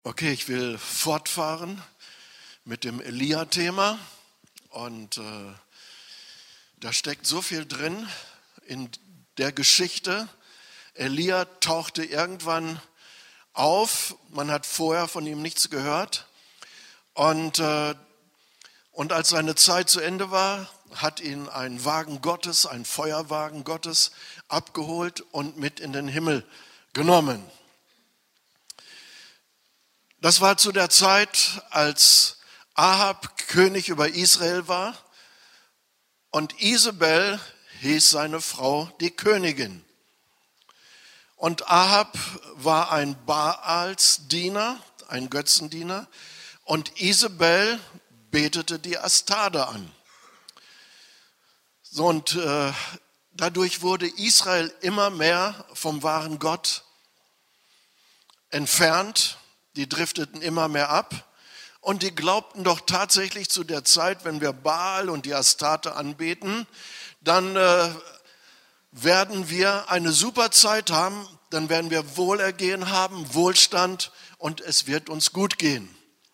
Okay, ich will fortfahren mit dem Elia-Thema und da steckt so viel drin in der Geschichte. Elia tauchte irgendwann auf, man hat vorher von ihm nichts gehört und als seine Zeit zu Ende war, hat ihn ein Wagen Gottes, ein Feuerwagen Gottes abgeholt und mit in den Himmel genommen. Das war zu der Zeit, als Ahab König über Israel war und Isabel hieß seine Frau die Königin. Und Ahab war ein Baals-Diener, ein Götzendiener, und Isabel betete die Astarte an. So, und dadurch wurde Israel immer mehr vom wahren Gott entfernt. Die drifteten immer mehr ab und die glaubten doch tatsächlich zu der Zeit, wenn wir Baal und die Astarte anbeten, dann werden wir eine super Zeit haben, dann werden wir Wohlergehen haben, Wohlstand und es wird uns gut gehen.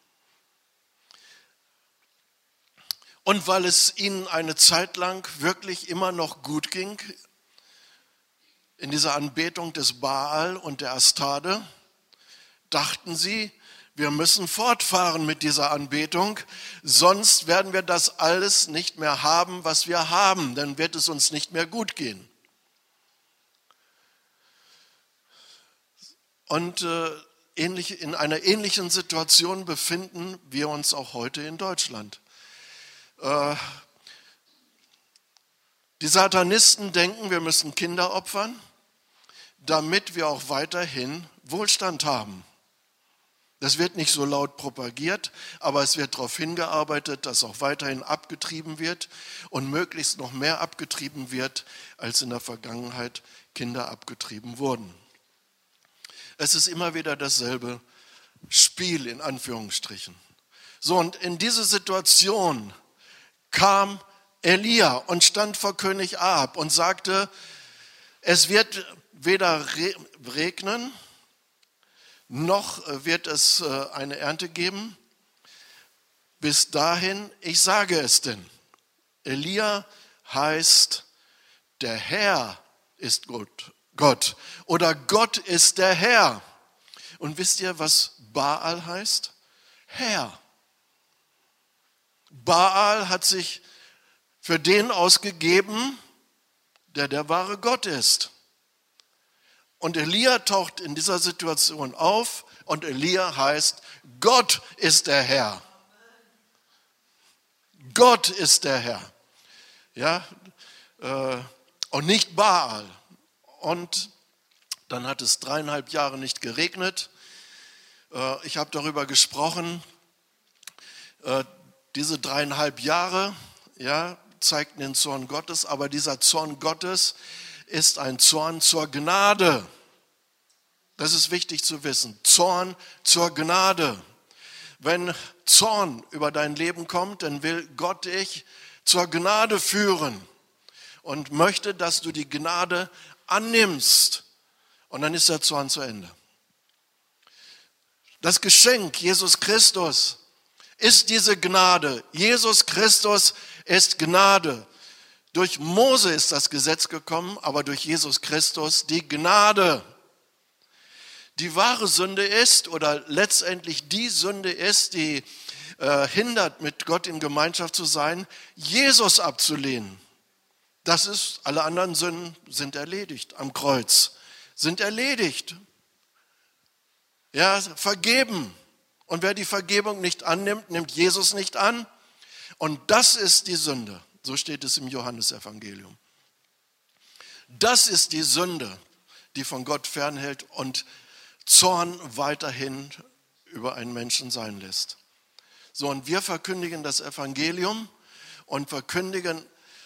Und weil es ihnen eine Zeit lang wirklich immer noch gut ging, in dieser Anbetung des Baal und der Astarte, dachten sie, wir müssen fortfahren mit dieser Anbetung, sonst werden wir das alles nicht mehr haben, was wir haben, dann wird es uns nicht mehr gut gehen. Und in einer ähnlichen Situation befinden wir uns auch heute in Deutschland. Die Satanisten denken, wir müssen Kinder opfern, damit wir auch weiterhin Wohlstand haben. Das wird nicht so laut propagiert, aber es wird darauf hingearbeitet, dass auch weiterhin abgetrieben wird und möglichst noch mehr abgetrieben wird, als in der Vergangenheit Kinder abgetrieben wurden. Es ist immer wieder dasselbe Spiel in Anführungsstrichen. So, und in diese Situation kam Elia und stand vor König Ahab und sagte, es wird weder regnen, noch wird es eine Ernte geben. Bis dahin, ich sage es denn. Elia heißt, der Herr ist Gott oder Gott ist der Herr. Und wisst ihr, was Baal heißt? Herr. Baal hat sich für den ausgegeben, der der wahre Gott ist. Und Elia taucht in dieser Situation auf und Elia heißt, Gott ist der Herr. Gott ist der Herr. Ja, und nicht Baal. Und dann hat es 3,5 Jahre nicht geregnet. Ich habe darüber gesprochen. Diese 3,5 Jahre, ja, zeigten den Zorn Gottes, aber dieser Zorn Gottes ist ein Zorn zur Gnade. Das ist wichtig zu wissen. Zorn zur Gnade. Wenn Zorn über dein Leben kommt, dann will Gott dich zur Gnade führen und möchte, dass du die Gnade annimmst. Und dann ist der Zorn zu Ende. Das Geschenk Jesus Christus ist diese Gnade. Jesus Christus ist Gnade. Durch Mose ist das Gesetz gekommen, aber durch Jesus Christus die Gnade. Die wahre Sünde ist, oder letztendlich die Sünde ist, die hindert, mit Gott in Gemeinschaft zu sein, Jesus abzulehnen. Das ist, alle anderen Sünden sind erledigt am Kreuz, sind erledigt. Ja, vergeben. Und wer die Vergebung nicht annimmt, nimmt Jesus nicht an. Und das ist die Sünde. So steht es im Johannesevangelium. Das ist die Sünde, die von Gott fernhält und Zorn weiterhin über einen Menschen sein lässt. So, und wir verkündigen das Evangelium und verkündigen,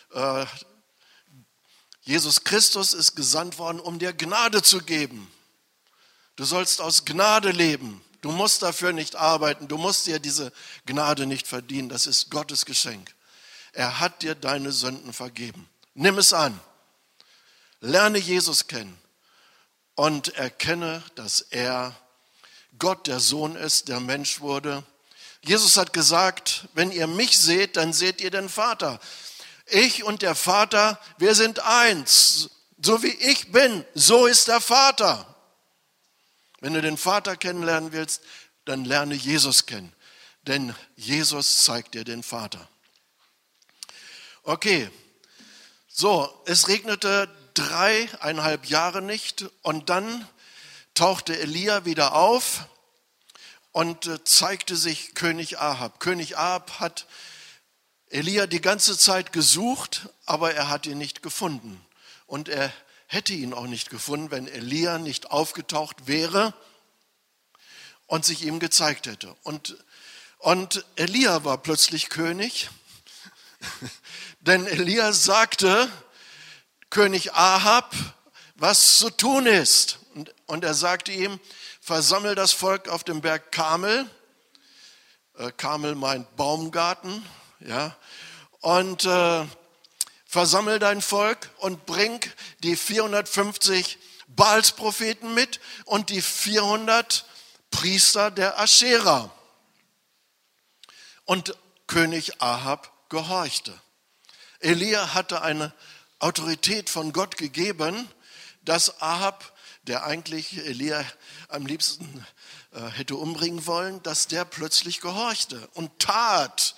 Jesus Christus ist gesandt worden, um dir Gnade zu geben. Du sollst aus Gnade leben. Du musst dafür nicht arbeiten. Du musst dir diese Gnade nicht verdienen. Das ist Gottes Geschenk. Er hat dir deine Sünden vergeben. Nimm es an. Lerne Jesus kennen und erkenne, dass er Gott der Sohn ist, der Mensch wurde. Jesus hat gesagt, wenn ihr mich seht, dann seht ihr den Vater. Ich und der Vater, wir sind eins. So wie ich bin, so ist der Vater. Wenn du den Vater kennenlernen willst, dann lerne Jesus kennen. Denn Jesus zeigt dir den Vater. Okay, so, es regnete 3,5 Jahre nicht und dann tauchte Elia wieder auf und zeigte sich König Ahab. König Ahab hat Elia die ganze Zeit gesucht, aber er hat ihn nicht gefunden. Und er hätte ihn auch nicht gefunden, wenn Elia nicht aufgetaucht wäre und sich ihm gezeigt hätte. Und Elia war plötzlich König, denn Elia sagte König Ahab, was zu tun ist. Und er sagte ihm, versammel das Volk auf dem Berg Karmel. Karmel meint Baumgarten, ja. Und versammel dein Volk und bring die 450 Baalspropheten mit und die 400 Priester der Aschera. Und König Ahab gehorchte. Elia hatte eine Autorität von Gott gegeben, dass Ahab, der eigentlich Elia am liebsten hätte umbringen wollen, dass der plötzlich gehorchte und tat,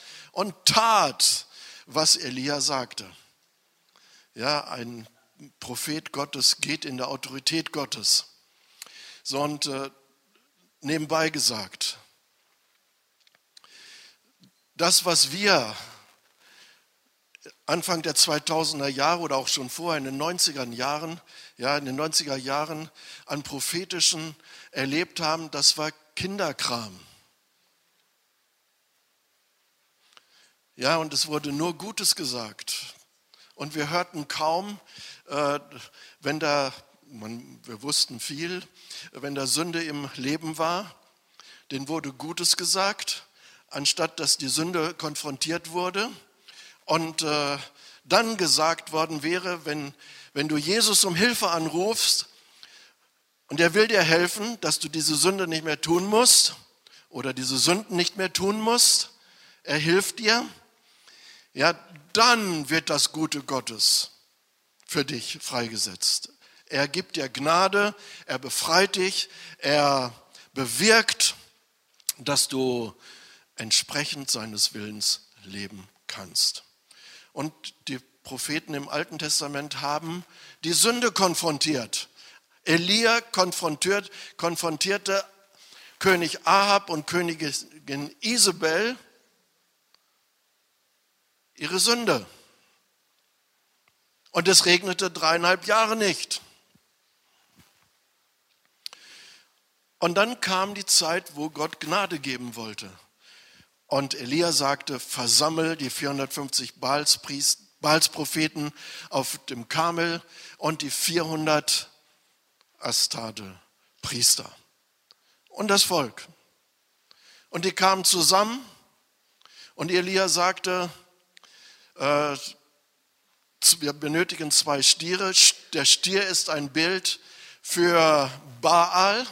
was Elia sagte. Ja, ein Prophet Gottes geht in der Autorität Gottes. So, und nebenbei gesagt, das, was wir Anfang der 2000er Jahre oder auch schon vorher in den 90er Jahren an Prophetischen erlebt haben, das war Kinderkram. Ja, und es wurde nur Gutes gesagt. Und wir hörten kaum, wir wussten viel, wenn da Sünde im Leben war, denen wurde Gutes gesagt, anstatt dass die Sünde konfrontiert wurde. Und dann gesagt worden wäre, wenn du Jesus um Hilfe anrufst und er will dir helfen, dass du diese Sünde nicht mehr tun musst oder diese Sünden nicht mehr tun musst, er hilft dir, ja, dann wird das Gute Gottes für dich freigesetzt. Er gibt dir Gnade, er befreit dich, er bewirkt, dass du entsprechend seines Willens leben kannst. Und die Propheten im Alten Testament haben die Sünde konfrontiert. Elia konfrontierte König Ahab und Königin Isabel ihre Sünde. Und es regnete 3,5 Jahre nicht. Und dann kam die Zeit, wo Gott Gnade geben wollte. Und Elia sagte, versammel die 450 Baalspropheten auf dem Karmel und die 400 Astarte-Priester und das Volk. Und die kamen zusammen und Elia sagte, wir benötigen 2 Stiere. Der Stier ist ein Bild für Baal.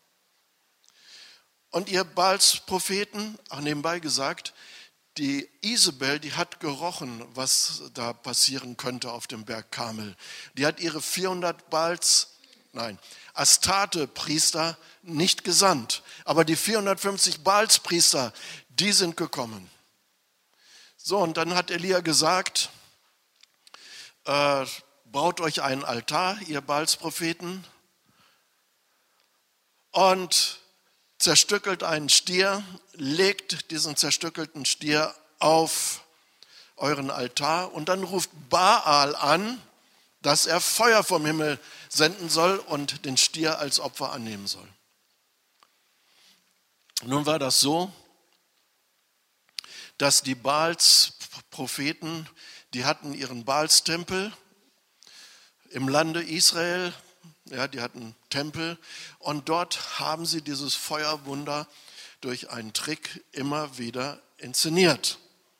Und ihr Baals-Propheten, auch nebenbei gesagt, die Isabel, die hat gerochen, was da passieren könnte auf dem Berg Karmel. Die hat ihre 400 Astarte-Priester nicht gesandt. Aber die 450 Baalspriester, die sind gekommen. So, und dann hat Elia gesagt, baut euch einen Altar, ihr Baalspropheten, und zerstückelt einen Stier, legt diesen zerstückelten Stier auf euren Altar und dann ruft Baal an, dass er Feuer vom Himmel senden soll und den Stier als Opfer annehmen soll. Nun war das so, dass die Baals-Propheten, die hatten ihren Baalstempel im Lande Israel, ja, die hatten Tempel und dort haben sie dieses Feuerwunder durch einen Trick immer wieder inszeniert.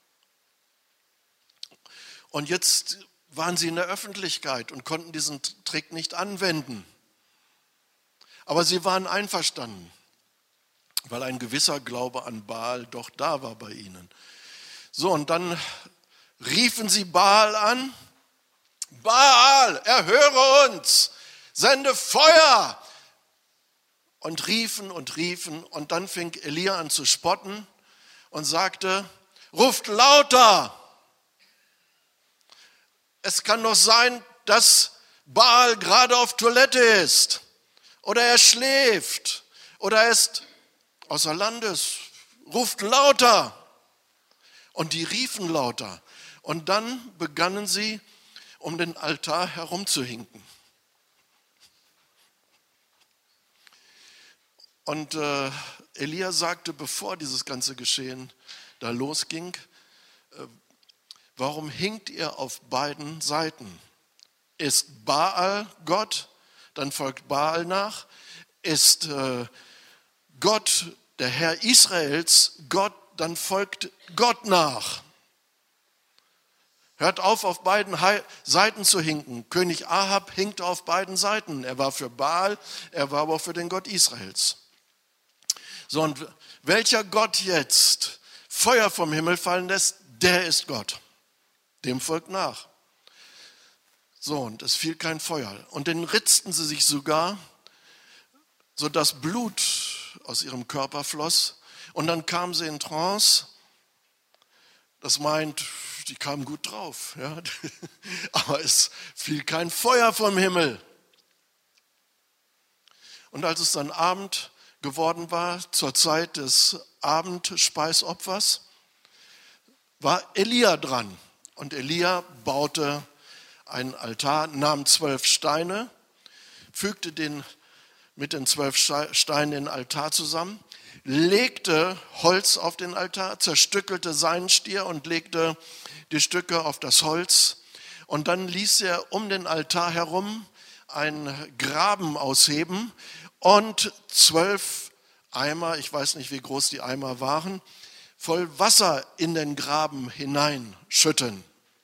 Und jetzt waren sie in der Öffentlichkeit und konnten diesen Trick nicht anwenden. Aber sie waren einverstanden. weil ein gewisser Glaube an Baal doch da war bei ihnen. So, und dann riefen sie Baal an: Baal, erhöre uns, sende Feuer. Und riefen und dann fing Elia an zu spotten und sagte: Ruft lauter. Es kann doch sein, dass Baal gerade auf Toilette ist oder er schläft oder er ist außer Landes. Ruft lauter. Und die riefen lauter. Und dann begannen sie, um den Altar herumzuhinken. Und Elia sagte, bevor dieses ganze Geschehen da losging: Warum hinkt ihr auf beiden Seiten? Ist Baal Gott, dann folgt Baal nach. Ist Gott, der Herr Israels, Gott, dann folgt Gott nach. Hört auf beiden Seiten zu hinken. König Ahab hinkte auf beiden Seiten. Er war für Baal, er war aber auch für den Gott Israels. So, und welcher Gott jetzt Feuer vom Himmel fallen lässt, der ist Gott. Dem folgt nach. So, und es fiel kein Feuer. Und dann ritzten sie sich sogar, sodass Blut aus ihrem Körper floss. Und dann kamen sie in Trance. Das meint, die kamen gut drauf. Ja? Aber es fiel kein Feuer vom Himmel. Und als es dann Abend geworden war, zur Zeit des Abendspeiseopfers, war Elia dran. Und Elia baute einen Altar, nahm 12 Steine, fügte mit den 12 Steinen den Altar zusammen, legte Holz auf den Altar, zerstückelte seinen Stier und legte die Stücke auf das Holz. Und dann ließ er um den Altar herum einen Graben ausheben und 12 Eimer, ich weiß nicht, wie groß die Eimer waren, voll Wasser in den Graben hineinschütten.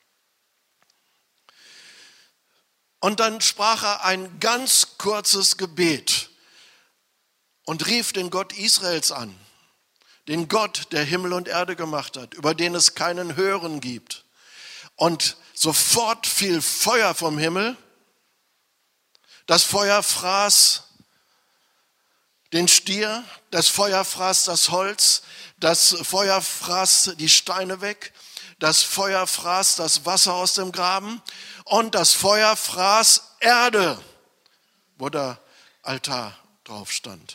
Und dann sprach er ein ganz kurzes Gebet und rief den Gott Israels an, den Gott, der Himmel und Erde gemacht hat, über den es keinen Höheren gibt. Und sofort fiel Feuer vom Himmel. Das Feuer fraß den Stier, das Feuer fraß das Holz, das Feuer fraß die Steine weg, das Feuer fraß das Wasser aus dem Graben und das Feuer fraß Erde, wo der Altar drauf stand.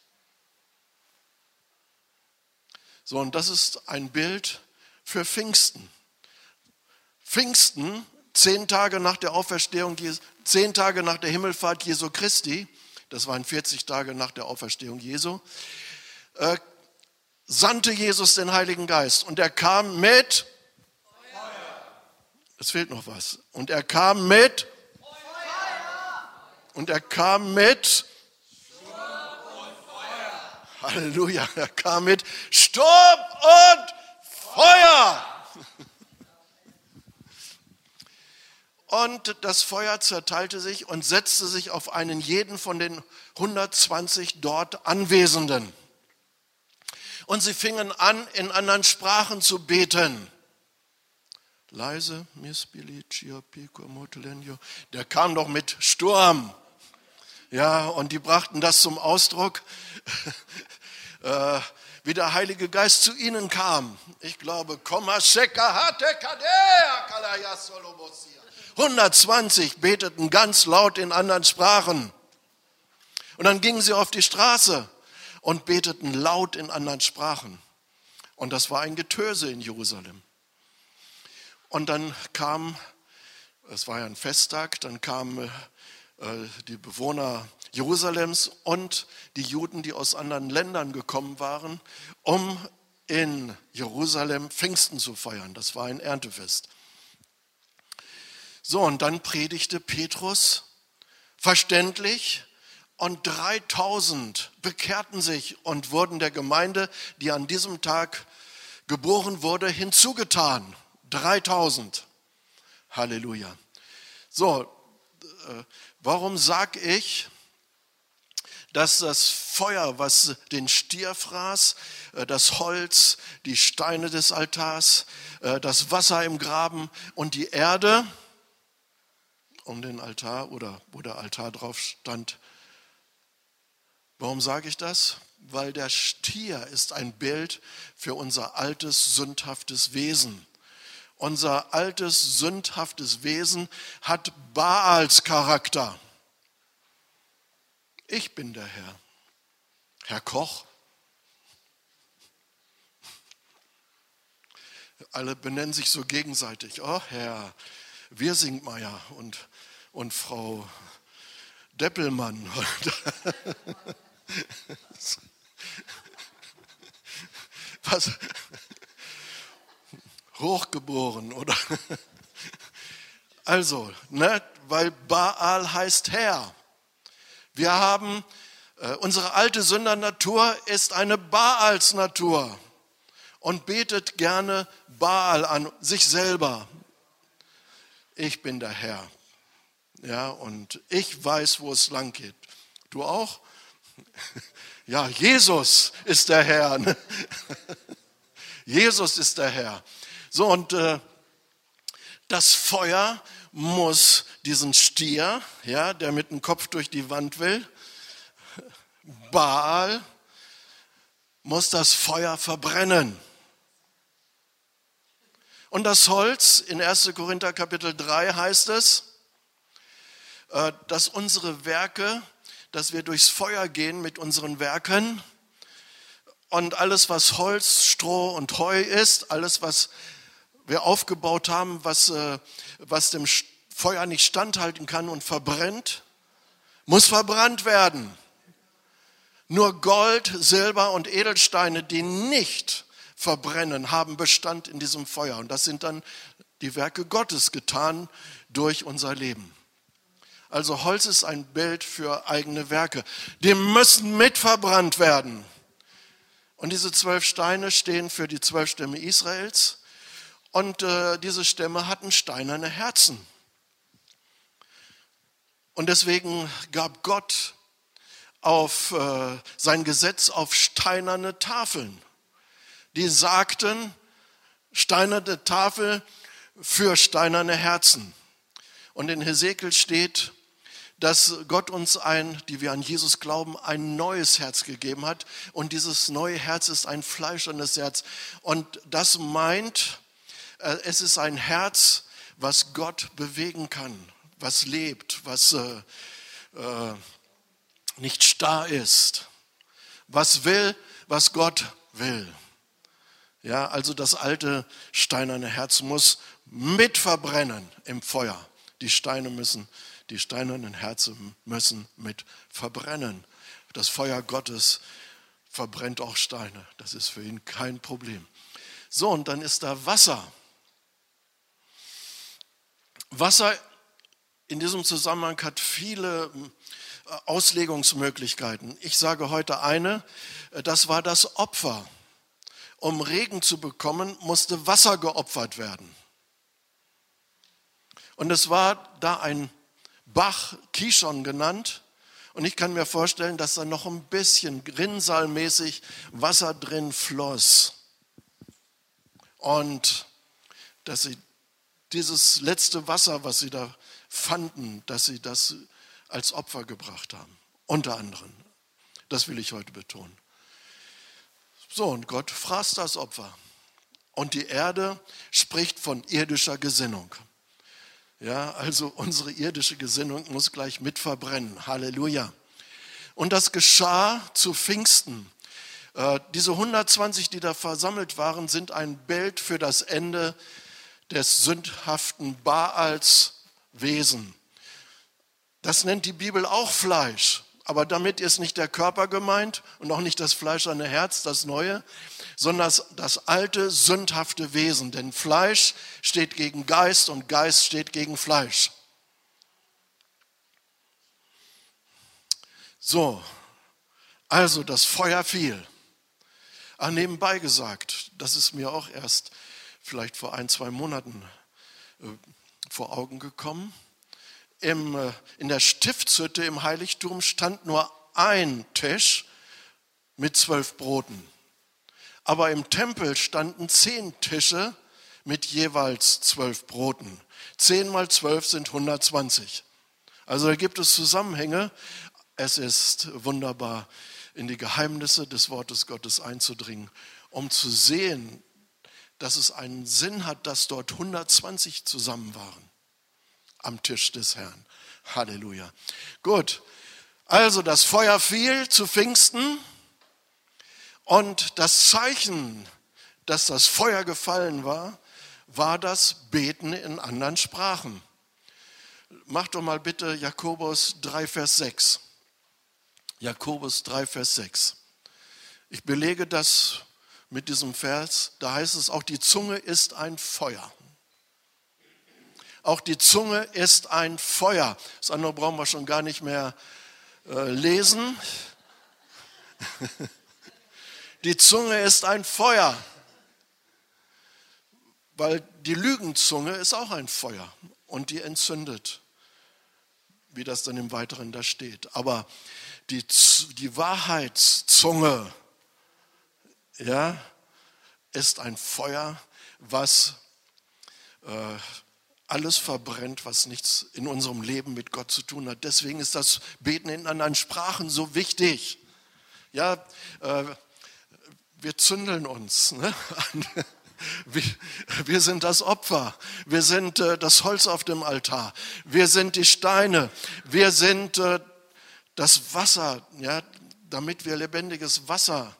So, und das ist ein Bild für Pfingsten. Pfingsten, 10 Tage nach der Auferstehung, 10 Tage nach der Himmelfahrt Jesu Christi, das waren 40 Tage nach der Auferstehung Jesu, sandte Jesus den Heiligen Geist und er kam mit Feuer. Es fehlt noch was. Und er kam mit Feuer. Und er kam mit Sturm und Feuer. Halleluja, er kam mit Sturm und Feuer. Und das Feuer zerteilte sich und setzte sich auf einen jeden von den 120 dort Anwesenden. Und sie fingen an, in anderen Sprachen zu beten. Leise, der kam doch mit Sturm. Ja, und die brachten das zum Ausdruck, wie der Heilige Geist zu ihnen kam. Ich glaube, 120 beteten ganz laut in anderen Sprachen. Und dann gingen sie auf die Straße und beteten laut in anderen Sprachen. Und das war ein Getöse in Jerusalem. Und dann es war ja ein Festtag, dann kamen die Bewohner Jerusalems und die Juden, die aus anderen Ländern gekommen waren, um in Jerusalem Pfingsten zu feiern. Das war ein Erntefest. So, und dann predigte Petrus verständlich und 3000 bekehrten sich und wurden der Gemeinde, die an diesem Tag geboren wurde, hinzugetan. 3000. Halleluja. So, warum sage ich, dass das Feuer, was den Stier fraß, das Holz, die Steine des Altars, das Wasser im Graben und die Erde um den Altar oder wo der Altar drauf stand. Warum sage ich das? Weil der Stier ist ein Bild für unser altes, sündhaftes Wesen. Unser altes, sündhaftes Wesen hat Baals Charakter. Ich bin der Herr. Herr Koch. Alle benennen sich so gegenseitig. Oh Herr Wirsingmeier und Frau Deppelmann. Was? Hochgeboren, oder? Also, weil Baal heißt Herr. Wir haben, unsere alte Sündernatur ist eine Baals-Natur und betet gerne Baal an, sich selber. Ich bin der Herr. Ja, und ich weiß, wo es lang geht. Du auch? Ja, Jesus ist der Herr. Jesus ist der Herr. So, und das Feuer muss diesen Stier, ja, der mit dem Kopf durch die Wand will, Baal, muss das Feuer verbrennen. Und das Holz, in 1. Korinther Kapitel 3 heißt es, dass unsere Werke, dass wir durchs Feuer gehen mit unseren Werken und alles, was Holz, Stroh und Heu ist, alles, was wir aufgebaut haben, was dem Feuer nicht standhalten kann und verbrennt, muss verbrannt werden. Nur Gold, Silber und Edelsteine, die nicht verbrennen, haben Bestand in diesem Feuer. Und das sind dann die Werke Gottes getan durch unser Leben. Also Holz ist ein Bild für eigene Werke. Die müssen mitverbrannt werden. Und diese 12 Steine stehen für die 12 Stämme Israels. Und diese Stämme hatten steinerne Herzen. Und deswegen gab Gott sein Gesetz auf steinerne Tafeln. Die sagten, steinerne Tafel für steinerne Herzen. Und in Hesekiel steht, dass Gott uns die wir an Jesus glauben, ein neues Herz gegeben hat. Und dieses neue Herz ist ein fleischernes Herz. Und das meint, es ist ein Herz, was Gott bewegen kann, was lebt, was nicht starr ist, was will, was Gott will. Ja, also das alte steinerne Herz muss mit verbrennen im Feuer. Die steinernen Herzen müssen mit verbrennen. Das Feuer Gottes verbrennt auch Steine. Das ist für ihn kein Problem. So, und dann ist da Wasser. Wasser in diesem Zusammenhang hat viele Auslegungsmöglichkeiten. Ich sage heute eine, das war das Opfer. Um Regen zu bekommen, musste Wasser geopfert werden. Und es war da ein Bach, Kishon genannt. Und ich kann mir vorstellen, dass da noch ein bisschen rinnsaalmäßig Wasser drin floss. Und dass sie dieses letzte Wasser, was sie da fanden, dass sie das als Opfer gebracht haben. Unter anderem. Das will ich heute betonen. So, und Gott fraß das Opfer. Und die Erde spricht von irdischer Gesinnung. Ja, also unsere irdische Gesinnung muss gleich mit verbrennen. Halleluja. Und das geschah zu Pfingsten. Diese 120, die da versammelt waren, sind ein Bild für das Ende des sündhaften Baals Wesen. Das nennt die Bibel auch Fleisch. Aber damit ist nicht der Körper gemeint und auch nicht das fleischerne Herz, das Neue, sondern das alte, sündhafte Wesen. Denn Fleisch steht gegen Geist und Geist steht gegen Fleisch. So, also das Feuer fiel. Nebenbei gesagt, das ist mir auch erst vielleicht vor 1-2 Monaten vor Augen gekommen. In der Stiftshütte im Heiligtum stand nur ein Tisch mit 12 Broten. Aber im Tempel standen 10 Tische mit jeweils 12 Broten. 10 mal 12 sind 120. Also da gibt es Zusammenhänge. Es ist wunderbar, in die Geheimnisse des Wortes Gottes einzudringen, um zu sehen, dass es einen Sinn hat, dass dort 120 zusammen waren am Tisch des Herrn. Halleluja. Gut, also das Feuer fiel zu Pfingsten und das Zeichen, dass das Feuer gefallen war, war das Beten in anderen Sprachen. Mach doch mal bitte Jakobus 3, Vers 6. Jakobus 3, Vers 6. Ich belege das mit diesem Vers, da heißt es, auch die Zunge ist ein Feuer. Auch die Zunge ist ein Feuer. Das andere brauchen wir schon gar nicht mehr lesen. Die Zunge ist ein Feuer. Weil die Lügenzunge ist auch ein Feuer und die entzündet, wie das dann im Weiteren da steht. Aber die Wahrheitszunge, ja, ist ein Feuer, was alles verbrennt, was nichts in unserem Leben mit Gott zu tun hat. Deswegen ist das Beten in anderen Sprachen so wichtig. Ja, wir zündeln uns, ne? Wir sind das Opfer, wir sind das Holz auf dem Altar, wir sind die Steine, wir sind das Wasser, ja, damit wir lebendiges Wasser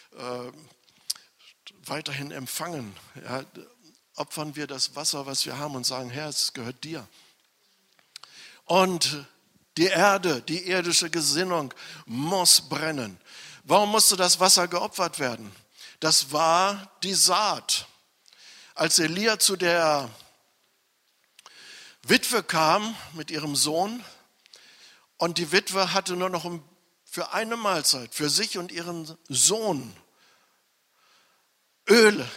weiterhin empfangen. Ja, opfern wir das Wasser, was wir haben und sagen, Herr, es gehört dir. Und die Erde, die irdische Gesinnung muss brennen. Warum musste das Wasser geopfert werden? Das war die Saat. Als Elia zu der Witwe kam mit ihrem Sohn und die Witwe hatte nur noch für eine Mahlzeit, für sich und ihren Sohn, Öl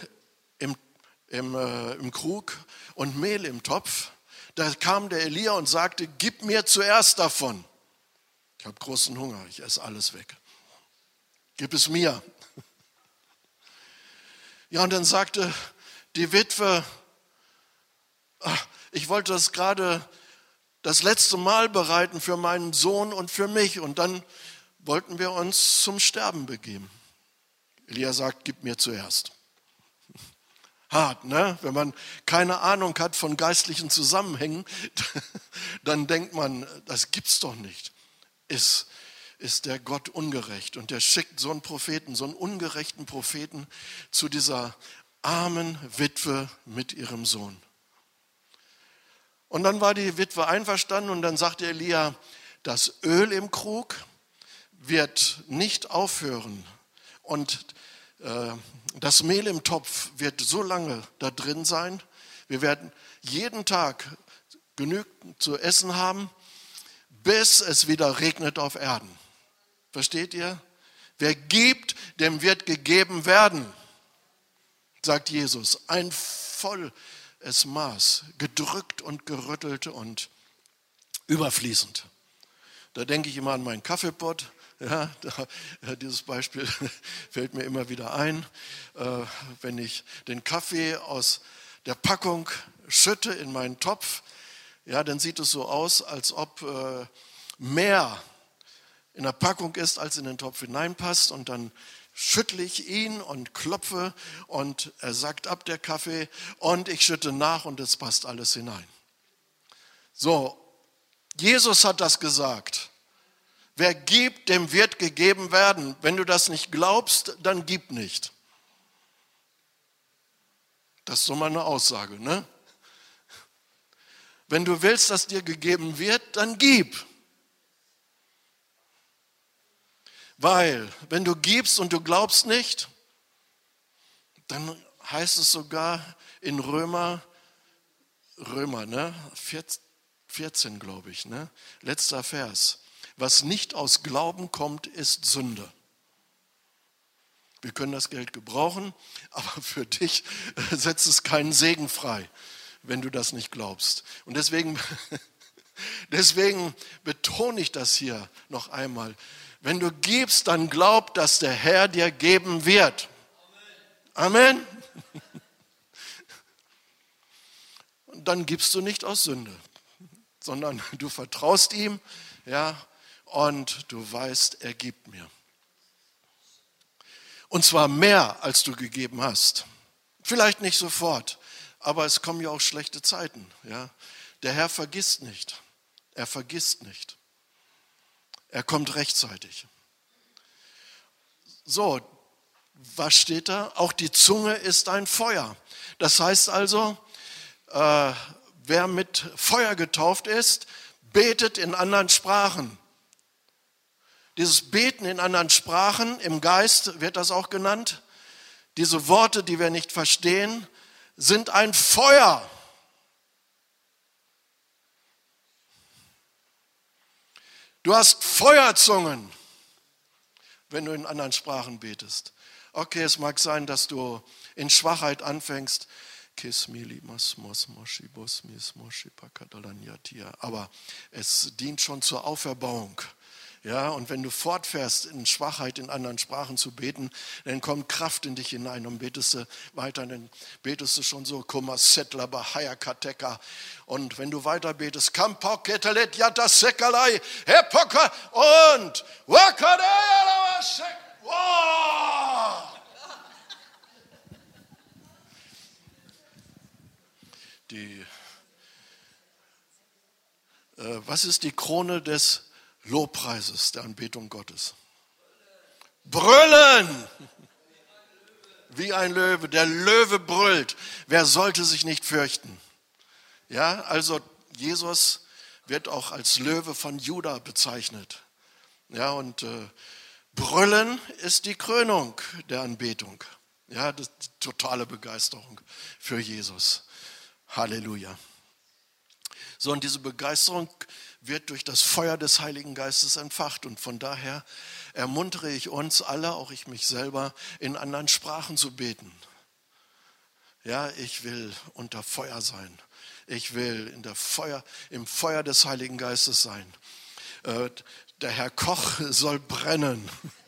im Krug und Mehl im Topf, da kam der Elia und sagte, gib mir zuerst davon. Ich habe großen Hunger, ich esse alles weg. Gib es mir. Ja, und dann sagte die Witwe, ich wollte das gerade das letzte Mal bereiten für meinen Sohn und für mich. Und dann wollten wir uns zum Sterben begeben. Elia sagt, gib mir zuerst. Hart, ne? Wenn man keine Ahnung hat von geistlichen Zusammenhängen, dann denkt man, das gibt's doch nicht. Ist der Gott ungerecht? Und der schickt so einen Propheten, so einen ungerechten Propheten zu dieser armen Witwe mit ihrem Sohn. Und dann war die Witwe einverstanden und dann sagte Elia, das Öl im Krug wird nicht aufhören und das Mehl im Topf wird so lange da drin sein. Wir werden jeden Tag genügend zu essen haben, bis es wieder regnet auf Erden. Versteht ihr? Wer gibt, dem wird gegeben werden, sagt Jesus. Ein volles Maß, gedrückt und gerüttelt und überfließend. Da denke ich immer an meinen Kaffeepott. Ja, dieses Beispiel fällt mir immer wieder ein. Wenn ich den Kaffee aus der Packung schütte in meinen Topf, ja, dann sieht es so aus, als ob mehr in der Packung ist, als in den Topf hineinpasst. Und dann schüttle ich ihn und klopfe und er sackt ab, der Kaffee, und ich schütte nach und es passt alles hinein. So, Jesus hat das gesagt. Wer gibt, dem wird gegeben werden. Wenn du das nicht glaubst, dann gib nicht. Das ist so mal eine Aussage, ne? Wenn du willst, dass dir gegeben wird, dann gib. Weil, wenn du gibst und du glaubst nicht, dann heißt es sogar in Römer, ne? 14, glaube ich, ne? Letzter Vers. Was nicht aus Glauben kommt, ist Sünde. Wir können das Geld gebrauchen, aber für dich setzt es keinen Segen frei, wenn du das nicht glaubst. Und deswegen betone ich das hier noch einmal. Wenn du gibst, dann glaub, dass der Herr dir geben wird. Amen. Und dann gibst du nicht aus Sünde, sondern du vertraust ihm, ja, und du weißt, er gibt mir. Und zwar mehr, als du gegeben hast. Vielleicht nicht sofort, aber es kommen ja auch schlechte Zeiten. Ja. Der Herr vergisst nicht. Er vergisst nicht. Er kommt rechtzeitig. So, was steht da? Auch die Zunge ist ein Feuer. Das heißt also, wer mit Feuer getauft ist, betet in anderen Sprachen. Dieses Beten in anderen Sprachen, im Geist wird das auch genannt, diese Worte, die wir nicht verstehen, sind ein Feuer. Du hast Feuerzungen, wenn du in anderen Sprachen betest. Okay, es mag sein, dass du in Schwachheit anfängst, aber es dient schon zur Auferbauung. Ja, und wenn du fortfährst, in Schwachheit in anderen Sprachen zu beten, dann kommt Kraft in dich hinein und betest du weiter, dann betest du schon so, und wenn du weiter betest, und was ist die Krone des Lobpreises, der Anbetung Gottes? Brüllen! Wie ein Löwe. Der Löwe brüllt. Wer sollte sich nicht fürchten? Ja, also Jesus wird auch als Löwe von Juda bezeichnet. Ja, und Brüllen ist die Krönung der Anbetung. Ja, das ist die totale Begeisterung für Jesus. Halleluja. So, und diese Begeisterung wird durch das Feuer des Heiligen Geistes entfacht. Und von daher ermuntere ich uns alle, auch ich mich selber, in anderen Sprachen zu beten. Ja, ich will unter Feuer sein. Ich will im Feuer des Heiligen Geistes sein. Der Herr Koch soll brennen.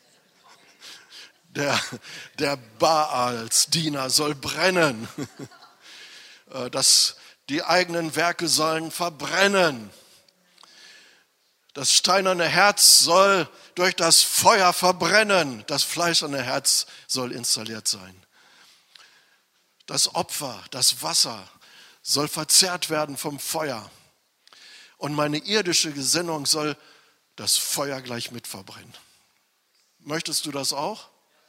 Der Baals Diener soll brennen. Die eigenen Werke sollen verbrennen. Das steinerne Herz soll durch das Feuer verbrennen. Das fleischerne Herz soll installiert sein. Das Opfer, das Wasser soll verzehrt werden vom Feuer. Und meine irdische Gesinnung soll das Feuer gleich mit verbrennen. Möchtest du das auch?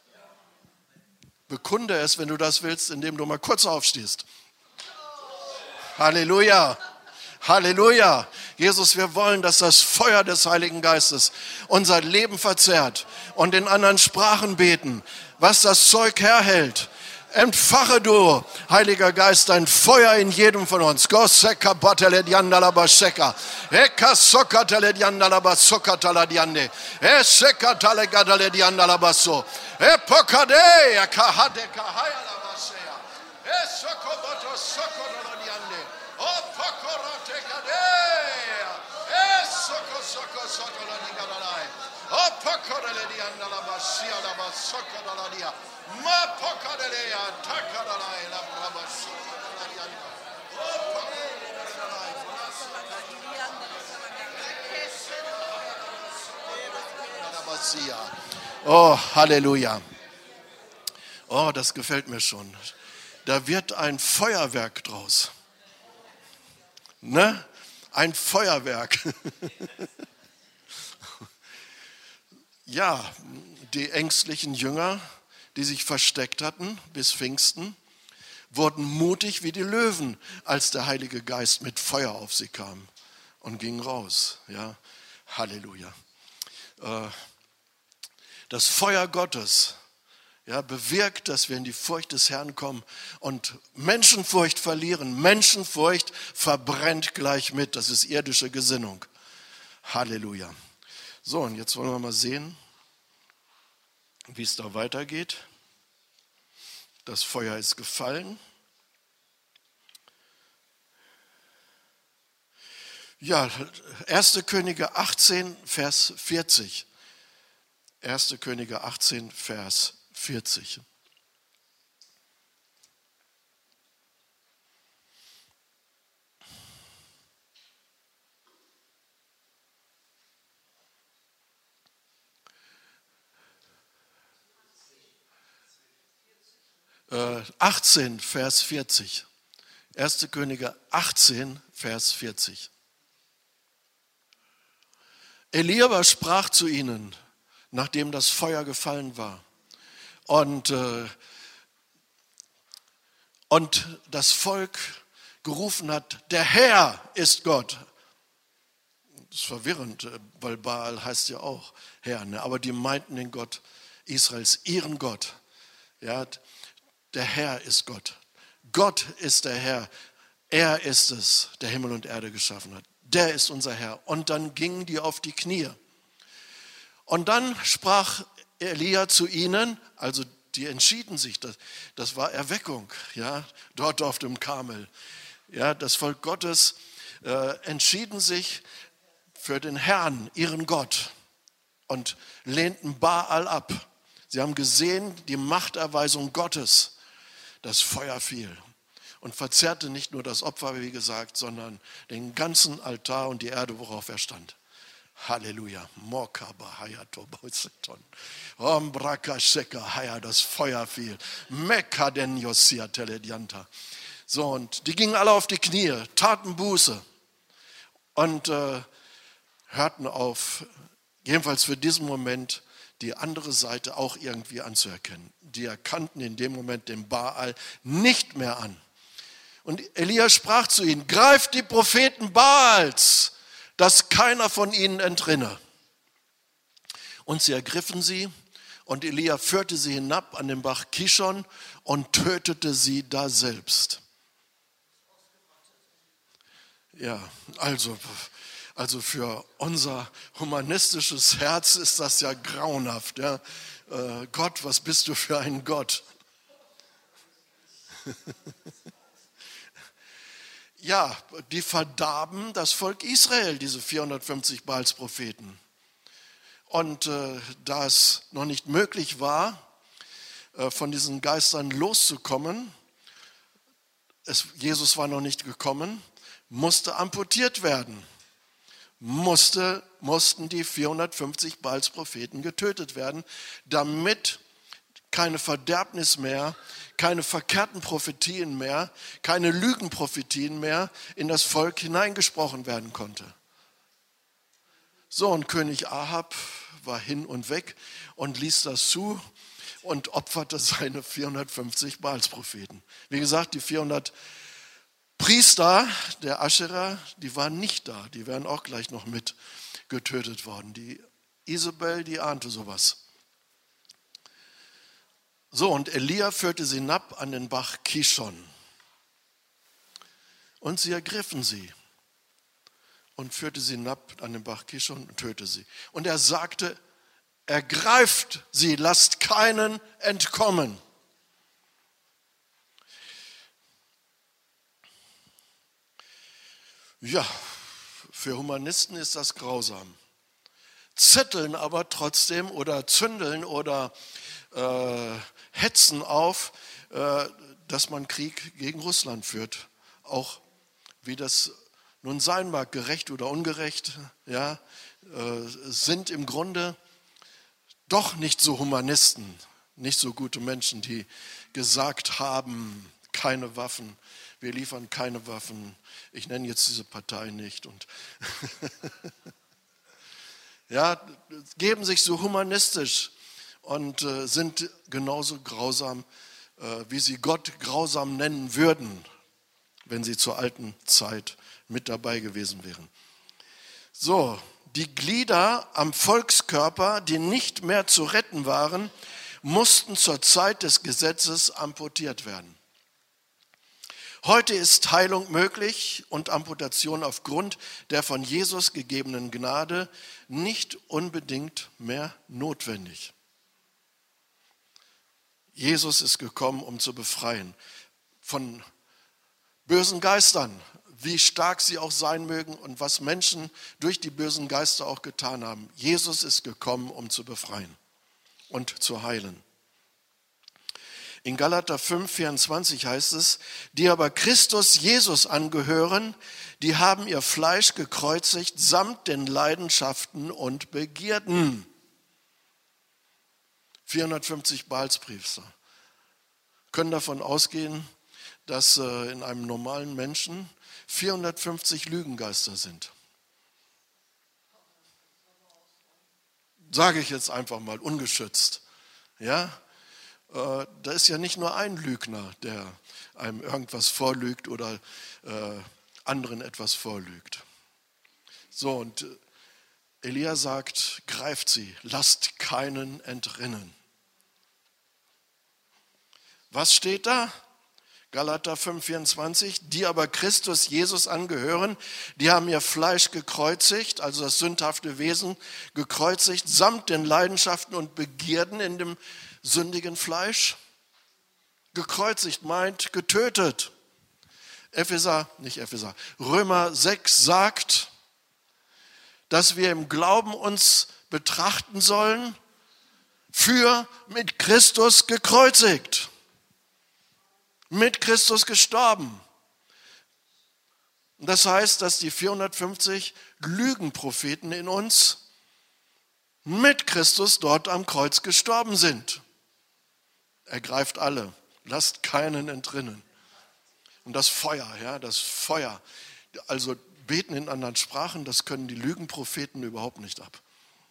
Bekunde es, wenn du das willst, indem du mal kurz aufstehst. Halleluja. Halleluja. Jesus, wir wollen, dass das Feuer des Heiligen Geistes unser Leben verzehrt und in anderen Sprachen beten, was das Zeug herhält. Entfache du, Heiliger Geist, dein Feuer in jedem von uns. Oh, Halleluja. Oh, das gefällt mir schon. Da wird ein Feuerwerk draus. Ne? Ein Feuerwerk. Ja, die ängstlichen Jünger, die sich versteckt hatten bis Pfingsten, wurden mutig wie die Löwen, als der Heilige Geist mit Feuer auf sie kam und gingen raus. Ja, Halleluja. Das Feuer Gottes, ja, bewirkt, dass wir in die Furcht des Herrn kommen und Menschenfurcht verlieren. Menschenfurcht verbrennt gleich mit. Das ist irdische Gesinnung. Halleluja. So, und jetzt wollen wir mal sehen, wie es da weitergeht. Das Feuer ist gefallen. Ja, 1. Könige 18, Vers 40. 1. Könige 18, Vers 40. Äh, 18, Vers 40. 1. Könige 18, Vers 40. Elia aber sprach zu ihnen, nachdem das Feuer gefallen war und das Volk gerufen hat, der Herr ist Gott. Das ist verwirrend, weil Baal heißt ja auch Herr, ne? Aber die meinten den Gott Israels, ihren Gott. Ja, der Herr ist Gott. Gott ist der Herr. Er ist es, der Himmel und Erde geschaffen hat. Der ist unser Herr. Und dann gingen die auf die Knie. Und dann sprach Elia zu ihnen, also die entschieden sich, das war Erweckung, ja, dort auf dem Karmel. Ja, das Volk Gottes entschieden sich für den Herrn, ihren Gott, und lehnten Baal ab. Sie haben gesehen, die Machterweisung Gottes, das Feuer fiel und verzehrte nicht nur das Opfer, wie gesagt, sondern den ganzen Altar und die Erde, worauf er stand. Halleluja. Das Feuer fiel. So, und die gingen alle auf die Knie, taten Buße und hörten auf, jedenfalls für diesen Moment, die andere Seite auch irgendwie anzuerkennen. Die erkannten in dem Moment den Baal nicht mehr an. Und Elia sprach zu ihnen, greift die Propheten Baals, dass keiner von ihnen entrinne. Und sie ergriffen sie, und Elia führte sie hinab an den Bach Kishon und tötete sie daselbst. Ja, also für unser humanistisches Herz ist das ja grauenhaft. Ja? Gott, was bist du für ein Gott? Ja, die verdarben das Volk Israel, diese 450 Baalspropheten. Und da es noch nicht möglich war, von diesen Geistern loszukommen, Jesus war noch nicht gekommen, musste amputiert werden. Mussten die 450 Baalspropheten getötet werden, damit keine Verderbnis mehr, keine verkehrten Prophetien mehr, keine Lügenprophetien mehr in das Volk hineingesprochen werden konnte. So, und König Ahab war hin und weg und ließ das zu und opferte seine 450 Baalspropheten. Wie gesagt, die 400 Priester der Aschera, die waren nicht da, die wären auch gleich noch mit getötet worden. Die Isabel, die ahnte sowas. So, und Elia führte sie hinab an den Bach Kishon. Und sie ergriffen sie und führte sie hinab an den Bach Kishon und tötete sie. Und er sagte, ergreift sie, lasst keinen entkommen. Ja, für Humanisten ist das grausam. Zetteln aber trotzdem oder zündeln oder hetzen auf, dass man Krieg gegen Russland führt. Auch wie das nun sein mag, gerecht oder ungerecht, ja, sind im Grunde doch nicht so Humanisten, nicht so gute Menschen, die gesagt haben, keine Waffen, wir liefern keine Waffen. Ich nenne jetzt diese Partei nicht. Und ja, geben sich so humanistisch und sind genauso grausam, wie sie Gott grausam nennen würden, wenn sie zur alten Zeit mit dabei gewesen wären. So, die Glieder am Volkskörper, die nicht mehr zu retten waren, mussten zur Zeit des Gesetzes amputiert werden. Heute ist Heilung möglich und Amputation aufgrund der von Jesus gegebenen Gnade nicht unbedingt mehr notwendig. Jesus ist gekommen, um zu befreien von bösen Geistern, wie stark sie auch sein mögen und was Menschen durch die bösen Geister auch getan haben. Jesus ist gekommen, um zu befreien. und zu heilen. In Galater 5,24 heißt es, die aber Christus Jesus angehören, die haben ihr Fleisch gekreuzigt samt den Leidenschaften und Begierden. 450 Baalspriester können davon ausgehen, dass in einem normalen Menschen 450 Lügengeister sind. Sage ich jetzt einfach mal, ungeschützt. Ja? Da ist ja nicht nur ein Lügner, der einem irgendwas vorlügt oder anderen etwas vorlügt. So, und Elia sagt, greift sie, lasst keinen entrinnen. Was steht da? Galater 5,24, die aber Christus Jesus angehören, die haben ihr Fleisch gekreuzigt, also das sündhafte Wesen gekreuzigt, samt den Leidenschaften und Begierden in dem sündigen Fleisch. Gekreuzigt meint getötet. Römer 6 sagt, dass wir im Glauben uns betrachten sollen für mit Christus gekreuzigt. Mit Christus gestorben. Und das heißt, dass die 450 Lügenpropheten in uns mit Christus dort am Kreuz gestorben sind. Er greift alle, lasst keinen entrinnen. Und das Feuer, also beten in anderen Sprachen, das können die Lügenpropheten überhaupt nicht ab.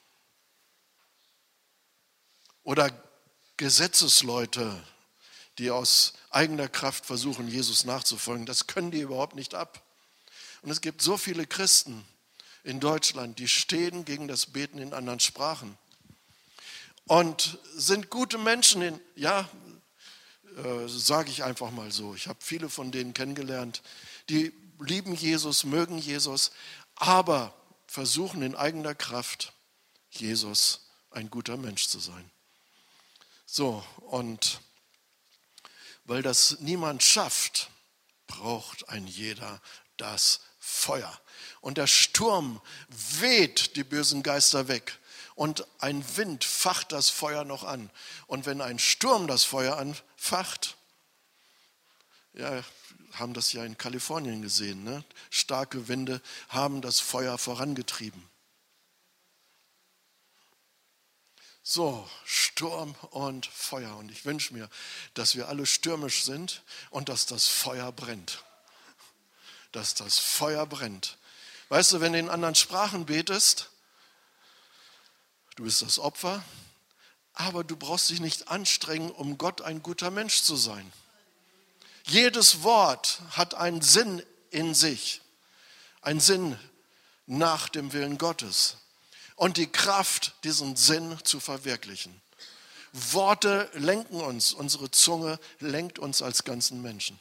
Oder Gesetzesleute, die aus eigener Kraft versuchen, Jesus nachzufolgen, das können die überhaupt nicht ab. Und es gibt so viele Christen in Deutschland, die stehen gegen das Beten in anderen Sprachen und sind gute Menschen, sage ich einfach mal so. Ich habe viele von denen kennengelernt, die lieben Jesus, mögen Jesus, aber versuchen in eigener Kraft, Jesus ein guter Mensch zu sein. So, und weil das niemand schafft, braucht ein jeder das Feuer. Und der Sturm weht die bösen Geister weg. Und ein Wind facht das Feuer noch an. Und wenn ein Sturm das Feuer anfacht, haben das ja in Kalifornien gesehen, ne? Starke Winde haben das Feuer vorangetrieben. So, Sturm und Feuer. Und ich wünsche mir, dass wir alle stürmisch sind und dass das Feuer brennt. Dass das Feuer brennt. Weißt du, wenn du in anderen Sprachen betest, du bist das Opfer, aber du brauchst dich nicht anstrengen, um Gott ein guter Mensch zu sein. Jedes Wort hat einen Sinn in sich, einen Sinn nach dem Willen Gottes. Und die Kraft, diesen Sinn zu verwirklichen. Worte lenken uns, unsere Zunge lenkt uns als ganzen Menschen.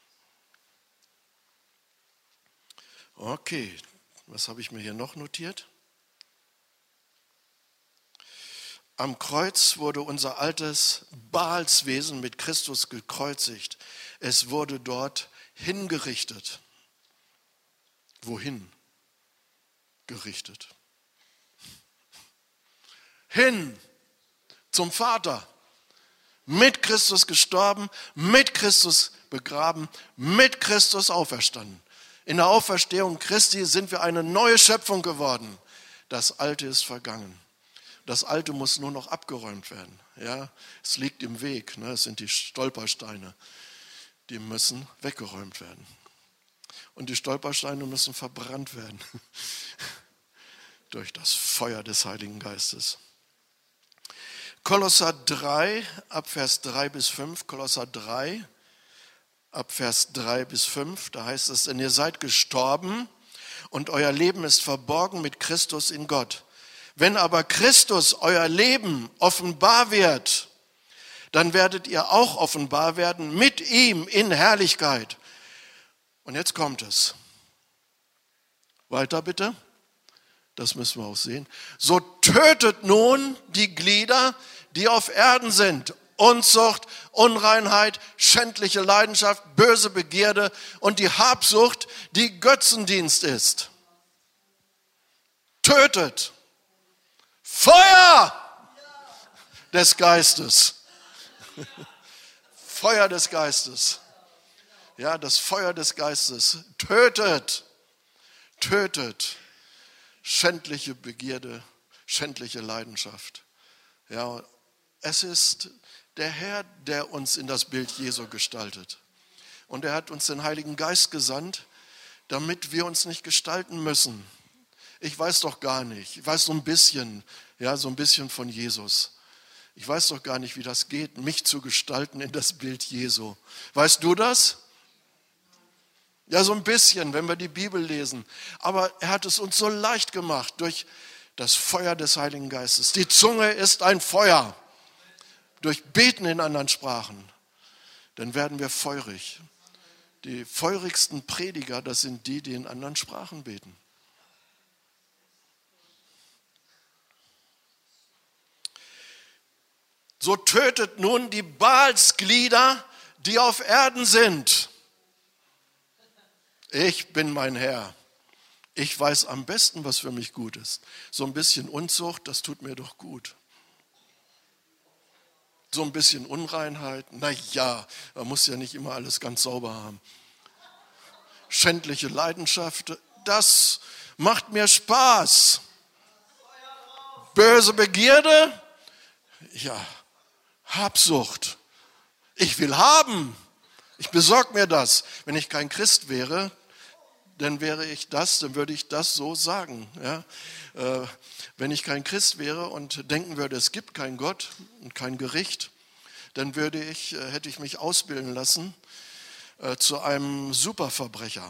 Okay, was habe ich mir hier noch notiert? Am Kreuz wurde unser altes Baalswesen mit Christus gekreuzigt. Es wurde dort hingerichtet. Wohin gerichtet? Hin zum Vater. Mit Christus gestorben, mit Christus begraben, mit Christus auferstanden. In der Auferstehung Christi sind wir eine neue Schöpfung geworden. Das Alte ist vergangen. Das Alte muss nur noch abgeräumt werden. Ja, es liegt im Weg, ne? Es sind die Stolpersteine. Die müssen weggeräumt werden. Und die Stolpersteine müssen verbrannt werden. Durch das Feuer des Heiligen Geistes. Kolosser 3, ab Vers 3 bis 5, Kolosser 3, ab Vers 3 bis 5, da heißt es, denn ihr seid gestorben und euer Leben ist verborgen mit Christus in Gott. Wenn aber Christus euer Leben offenbar wird, dann werdet ihr auch offenbar werden mit ihm in Herrlichkeit. Und jetzt kommt es. Weiter bitte. Das müssen wir auch sehen. So tötet nun die Glieder, die auf Erden sind. Unzucht, Unreinheit, schändliche Leidenschaft, böse Begierde und die Habsucht, die Götzendienst ist. Tötet. Feuer! des Geistes. Feuer des Geistes. Ja, das Feuer des Geistes tötet schändliche Begierde, schändliche Leidenschaft. Ja, es ist der Herr, der uns in das Bild Jesu gestaltet. Und er hat uns den Heiligen Geist gesandt, damit wir uns nicht gestalten müssen. Ich weiß doch gar nicht, ich weiß so ein bisschen von Jesus. Ich weiß doch gar nicht, wie das geht, mich zu gestalten in das Bild Jesu. Weißt du das? Ja, so ein bisschen, wenn wir die Bibel lesen. Aber er hat es uns so leicht gemacht durch das Feuer des Heiligen Geistes. Die Zunge ist ein Feuer. Durch Beten in anderen Sprachen, dann werden wir feurig. Die feurigsten Prediger, das sind die, die in anderen Sprachen beten. So tötet nun die Baalsglieder, die auf Erden sind. Ich bin mein Herr. Ich weiß am besten, was für mich gut ist. So ein bisschen Unzucht, das tut mir doch gut. So ein bisschen Unreinheit, naja, man muss ja nicht immer alles ganz sauber haben. Schändliche Leidenschaft, das macht mir Spaß. Böse Begierde, ja, Habsucht. Ich will haben, ich besorge mir das. Wenn ich kein Christ wäre, dann würde ich das so sagen. Ja? Wenn ich kein Christ wäre und denken würde, es gibt keinen Gott und kein Gericht, dann hätte ich mich ausbilden lassen zu einem Superverbrecher.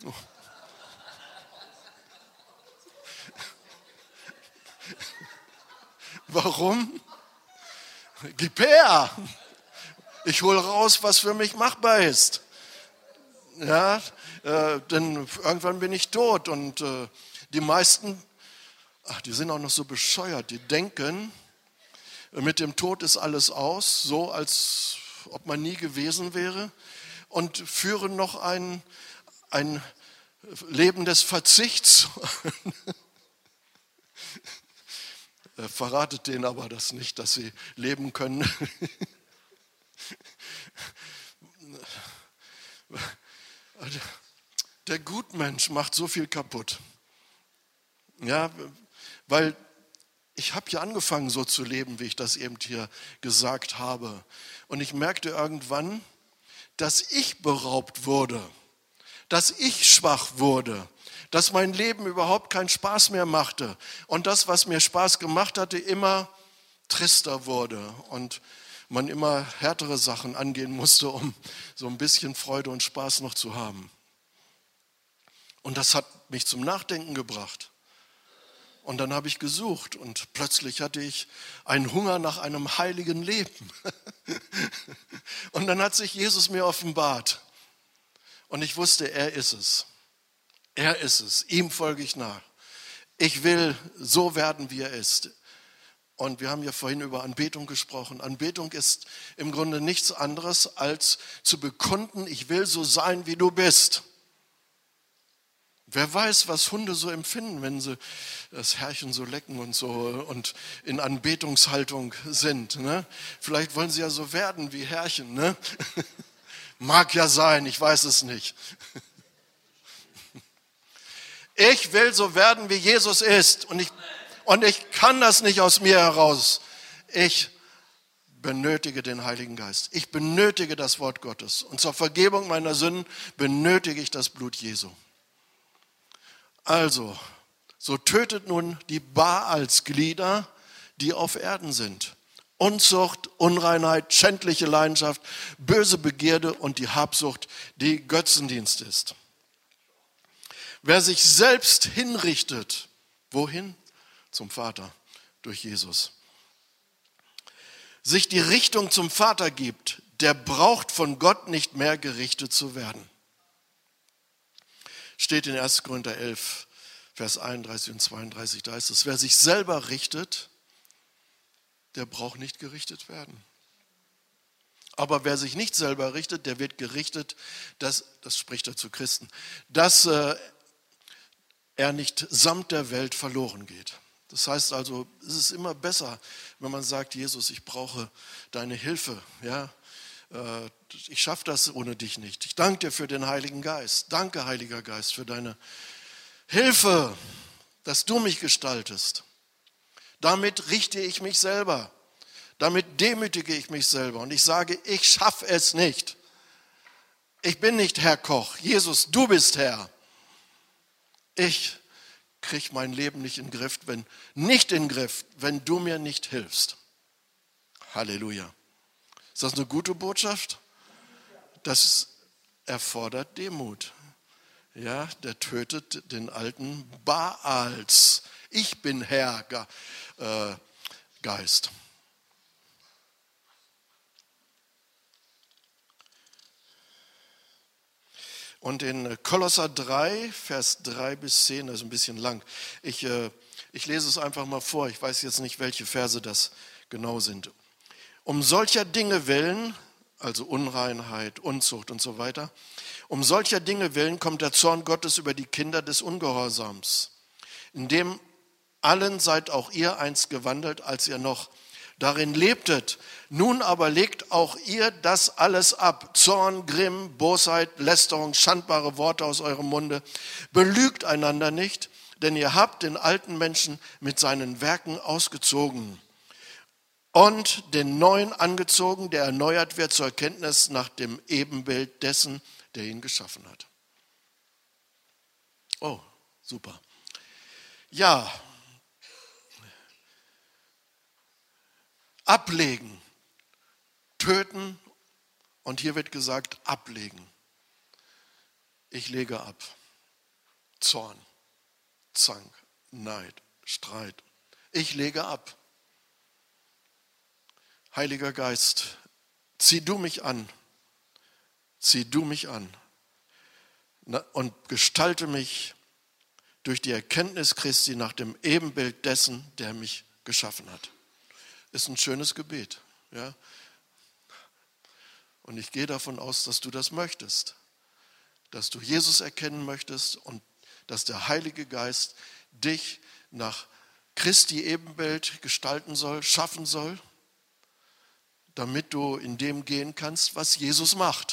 Warum? Gib her! Ich hole raus, was für mich machbar ist. Ja, denn irgendwann bin ich tot und die meisten, die sind auch noch so bescheuert, die denken, mit dem Tod ist alles aus, so als ob man nie gewesen wäre und führen noch ein Leben des Verzichts. Verratet denen aber das nicht, dass sie leben können. Der Gutmensch macht so viel kaputt. Ja, weil ich habe ja angefangen so zu leben, wie ich das eben hier gesagt habe. Und ich merkte irgendwann, dass ich beraubt wurde, dass ich schwach wurde, dass mein Leben überhaupt keinen Spaß mehr machte und das, was mir Spaß gemacht hatte, immer trister wurde und man immer härtere Sachen angehen musste, um so ein bisschen Freude und Spaß noch zu haben. Und das hat mich zum Nachdenken gebracht. Und dann habe ich gesucht und plötzlich hatte ich einen Hunger nach einem heiligen Leben. Und dann hat sich Jesus mir offenbart. Und ich wusste, er ist es. Er ist es. Ihm folge ich nach. Ich will so werden, wie er ist. Und wir haben ja vorhin über Anbetung gesprochen. Anbetung ist im Grunde nichts anderes, als zu bekunden, ich will so sein, wie du bist. Wer weiß, was Hunde so empfinden, wenn sie das Herrchen so lecken und so und in Anbetungshaltung sind. Ne? Vielleicht wollen sie ja so werden wie Herrchen. Ne? Mag ja sein, ich weiß es nicht. Ich will so werden, wie Jesus ist. Und ich kann das nicht aus mir heraus. Ich benötige den Heiligen Geist. Ich benötige das Wort Gottes. Und zur Vergebung meiner Sünden benötige ich das Blut Jesu. Also, so tötet nun die Baalsglieder, die auf Erden sind. Unzucht, Unreinheit, schändliche Leidenschaft, böse Begierde und die Habsucht, die Götzendienst ist. Wer sich selbst hinrichtet, wohin? Zum Vater, durch Jesus. Sich die Richtung zum Vater gibt, der braucht von Gott nicht mehr gerichtet zu werden. Steht in 1. Korinther 11, Vers 31 und 32, da ist es, wer sich selber richtet, der braucht nicht gerichtet werden. Aber wer sich nicht selber richtet, der wird gerichtet, das spricht er zu Christen, dass er nicht samt der Welt verloren geht. Das heißt also, es ist immer besser, wenn man sagt, Jesus, ich brauche deine Hilfe. Ja? Ich schaffe das ohne dich nicht. Ich danke dir für den Heiligen Geist. Danke, Heiliger Geist, für deine Hilfe, dass du mich gestaltest. Damit richte ich mich selber. Damit demütige ich mich selber. Und ich sage, ich schaffe es nicht. Ich bin nicht Herr Koch. Jesus, du bist Herr. Ich kriege mein Leben nicht in den Griff, wenn du mir nicht hilfst. Halleluja. Ist das eine gute Botschaft? Das erfordert Demut. Ja, der tötet den alten Baals. Ich bin Herr Geist. Und in Kolosser 3, Vers 3 bis 10, das ist ein bisschen lang. Ich lese es einfach mal vor, ich weiß jetzt nicht, welche Verse das genau sind. Um solcher Dinge willen, also Unreinheit, Unzucht und so weiter, um solcher Dinge willen kommt der Zorn Gottes über die Kinder des Ungehorsams, in dem allen seid auch ihr einst gewandelt, als ihr noch darin lebtet. Nun aber legt auch ihr das alles ab. Zorn, Grimm, Bosheit, Lästerung, schandbare Worte aus eurem Munde. Belügt einander nicht, denn ihr habt den alten Menschen mit seinen Werken ausgezogen und den neuen angezogen, der erneuert wird zur Erkenntnis nach dem Ebenbild dessen, der ihn geschaffen hat. Oh, super. Ja, ablegen, töten und hier wird gesagt, ablegen. Ich lege ab. Zorn, Zank, Neid, Streit. Ich lege ab. Heiliger Geist, zieh du mich an. Zieh du mich an und gestalte mich durch die Erkenntnis Christi nach dem Ebenbild dessen, der mich geschaffen hat. Ist ein schönes Gebet. Ja? Und ich gehe davon aus, dass du das möchtest. Dass du Jesus erkennen möchtest und dass der Heilige Geist dich nach Christi Ebenbild gestalten soll, schaffen soll, damit du in dem gehen kannst, was Jesus macht.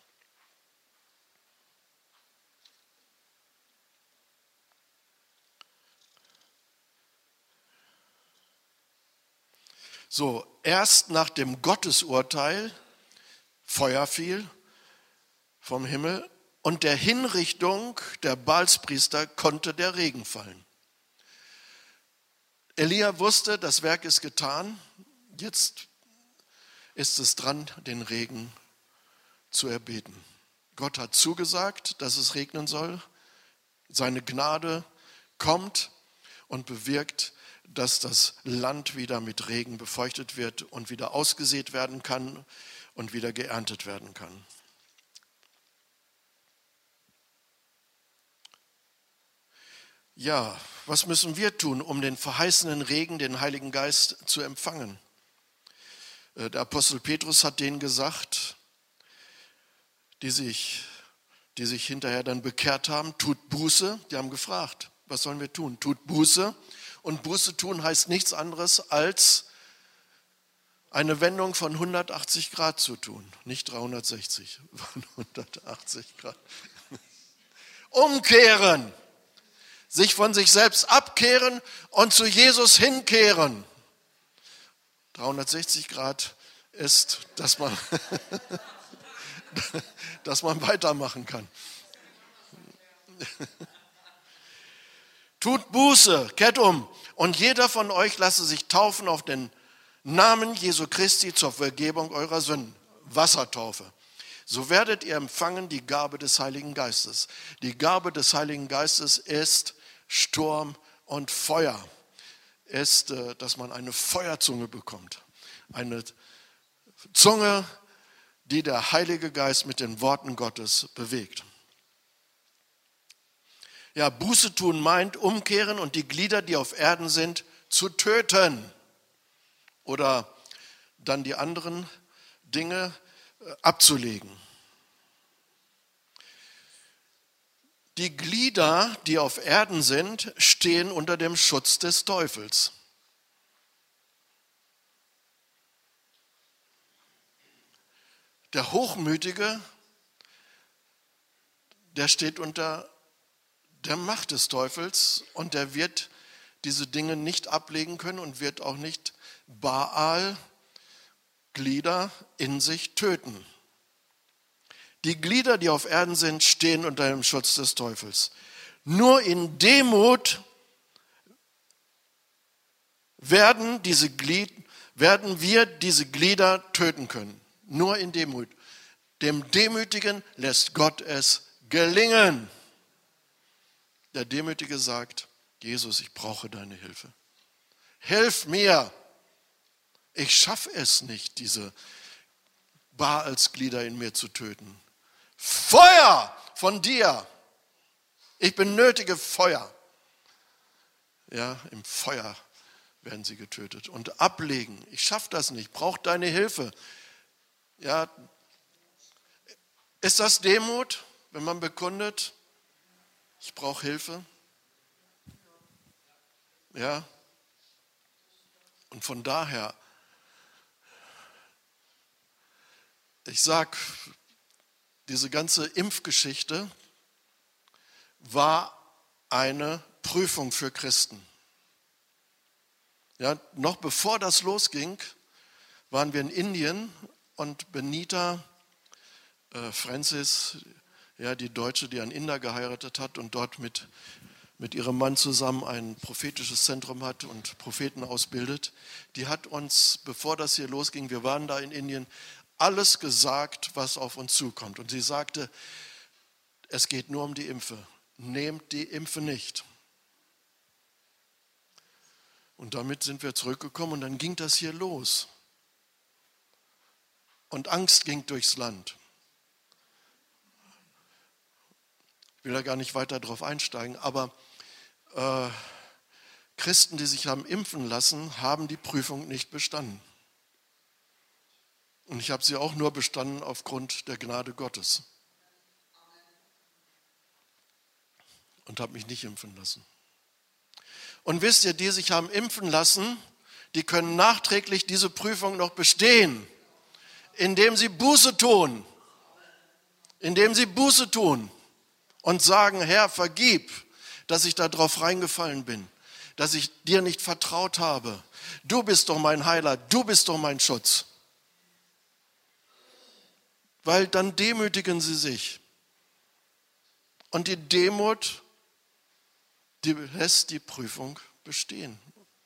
So, erst nach dem Gottesurteil, Feuer fiel vom Himmel und der Hinrichtung der Baalspriester konnte der Regen fallen. Elia wusste, das Werk ist getan, jetzt ist es dran, den Regen zu erbeten. Gott hat zugesagt, dass es regnen soll. Seine Gnade kommt und bewirkt, dass das Land wieder mit Regen befeuchtet wird und wieder ausgesät werden kann und wieder geerntet werden kann. Ja, was müssen wir tun, um den verheißenen Regen, den Heiligen Geist zu empfangen? Der Apostel Petrus hat denen gesagt, die sich hinterher dann bekehrt haben, tut Buße. Die haben gefragt, was sollen wir tun? Tut Buße. Und Buße tun heißt nichts anderes, als eine Wendung von 180 Grad zu tun. Nicht 360, von 180 Grad. Umkehren. Sich von sich selbst abkehren und zu Jesus hinkehren. 360 Grad ist, dass man weitermachen kann. Tut Buße, kehrt um und jeder von euch lasse sich taufen auf den Namen Jesu Christi zur Vergebung eurer Sünden. Wassertaufe. So werdet ihr empfangen die Gabe des Heiligen Geistes. Die Gabe des Heiligen Geistes ist Sturm und Feuer. Ist, dass man eine Feuerzunge bekommt. Eine Zunge, die der Heilige Geist mit den Worten Gottes bewegt. Ja, Buße tun meint umkehren und die Glieder, die auf Erden sind, zu töten. Oder dann die anderen Dinge abzulegen. Die Glieder, die auf Erden sind, stehen unter dem Schutz des Teufels. Der Hochmütige, der steht unter der Macht des Teufels und der wird diese Dinge nicht ablegen können und wird auch nicht Baal Glieder in sich töten. Die Glieder, die auf Erden sind, stehen unter dem Schutz des Teufels. Nur in Demut werden wir diese Glieder töten können. Nur in Demut. Dem Demütigen lässt Gott es gelingen. Der Demütige sagt, Jesus, ich brauche deine Hilfe. Hilf mir. Ich schaffe es nicht, diese Baalsglieder in mir zu töten. Feuer von dir. Ich benötige Feuer. Ja, im Feuer werden sie getötet. Und ablegen. Ich schaffe das nicht. Ich brauche deine Hilfe. Ja, ist das Demut, wenn man bekundet, ich brauche Hilfe? Ja. Und von daher, ich sage, diese ganze Impfgeschichte war eine Prüfung für Christen. Ja, noch bevor das losging, waren wir in Indien und Benita Francis, ja, die Deutsche, die einen Inder geheiratet hat und dort mit ihrem Mann zusammen ein prophetisches Zentrum hat und Propheten ausbildet, die hat uns, bevor das hier losging, wir waren da in Indien, alles gesagt, was auf uns zukommt. Und sie sagte, es geht nur um die Impfe. Nehmt die Impfe nicht. Und damit sind wir zurückgekommen und dann ging das hier los. Und Angst ging durchs Land. Ich will da gar nicht weiter drauf einsteigen, aber Christen, die sich haben impfen lassen, haben die Prüfung nicht bestanden. Und ich habe sie auch nur bestanden aufgrund der Gnade Gottes. Und habe mich nicht impfen lassen. Und wisst ihr, die sich haben impfen lassen, die können nachträglich diese Prüfung noch bestehen, indem sie Buße tun. Indem sie Buße tun und sagen, Herr, vergib, dass ich da drauf reingefallen bin, dass ich dir nicht vertraut habe. Du bist doch mein Heiler, du bist doch mein Schutz. Weil dann demütigen sie sich. Und die Demut, die lässt die Prüfung bestehen.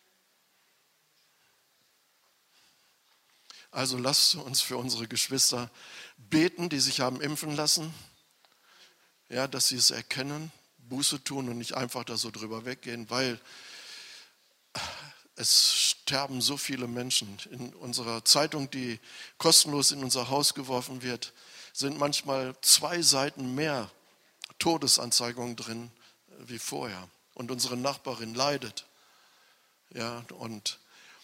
Also lasst uns für unsere Geschwister beten, die sich haben impfen lassen, ja, dass sie es erkennen, Buße tun und nicht einfach da so drüber weggehen, weil es sterben so viele Menschen. In unserer Zeitung, die kostenlos in unser Haus geworfen wird, sind manchmal 2 Seiten mehr Todesanzeigungen drin wie vorher. Und unsere Nachbarin leidet. Ja, und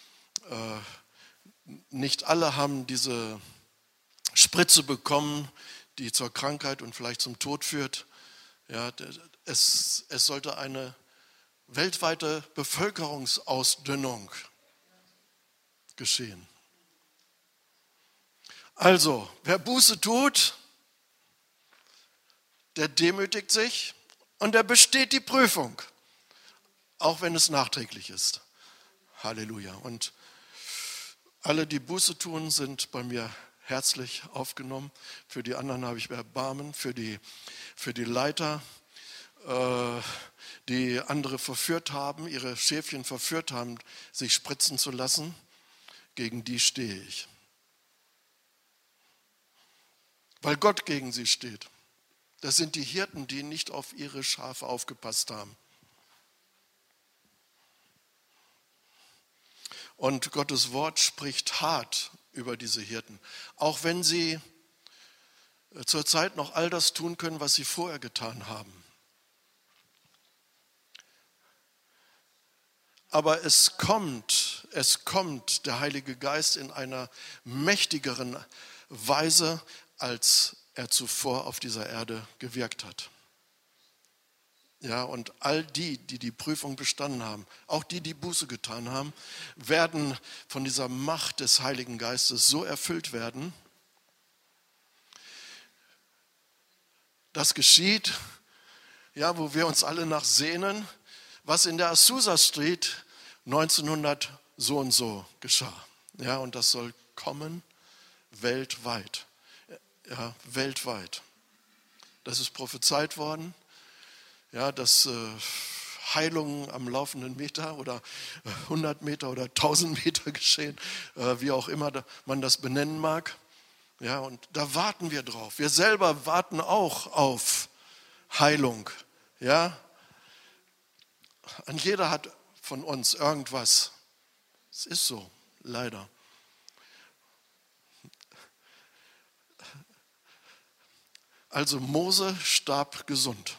nicht alle haben diese Spritze bekommen, die zur Krankheit und vielleicht zum Tod führt. Ja, es sollte eine weltweite Bevölkerungsausdünnung geschehen. Also, wer Buße tut, der demütigt sich und der besteht die Prüfung, auch wenn es nachträglich ist. Halleluja. Und alle, die Buße tun, sind bei mir herzlich aufgenommen. Für die anderen habe ich Erbarmen, für die Leiter, die andere verführt haben, ihre Schäfchen verführt haben, sich spritzen zu lassen. Gegen die stehe ich. Weil Gott gegen sie steht. Das sind die Hirten, die nicht auf ihre Schafe aufgepasst haben. Und Gottes Wort spricht hart über diese Hirten. Auch wenn sie zurzeit noch all das tun können, was sie vorher getan haben. Aber es kommt der Heilige Geist in einer mächtigeren Weise, als er zuvor auf dieser Erde gewirkt hat. Ja, und all die, die die Prüfung bestanden haben, auch die, die Buße getan haben, werden von dieser Macht des Heiligen Geistes so erfüllt werden. Das geschieht, ja, wo wir uns alle nach sehnen, was in der Azusa Street 1900 so und so geschah. Ja, und das soll kommen weltweit. Ja, weltweit. Das ist prophezeit worden. Ja, dass Heilungen am laufenden Meter oder 100 Meter oder 1000 Meter geschehen, wie auch immer man das benennen mag. Ja, und da warten wir drauf. Wir selber warten auch auf Heilung. Ja, an jeder hat von uns irgendwas. Es ist so, leider. Also Mose starb gesund.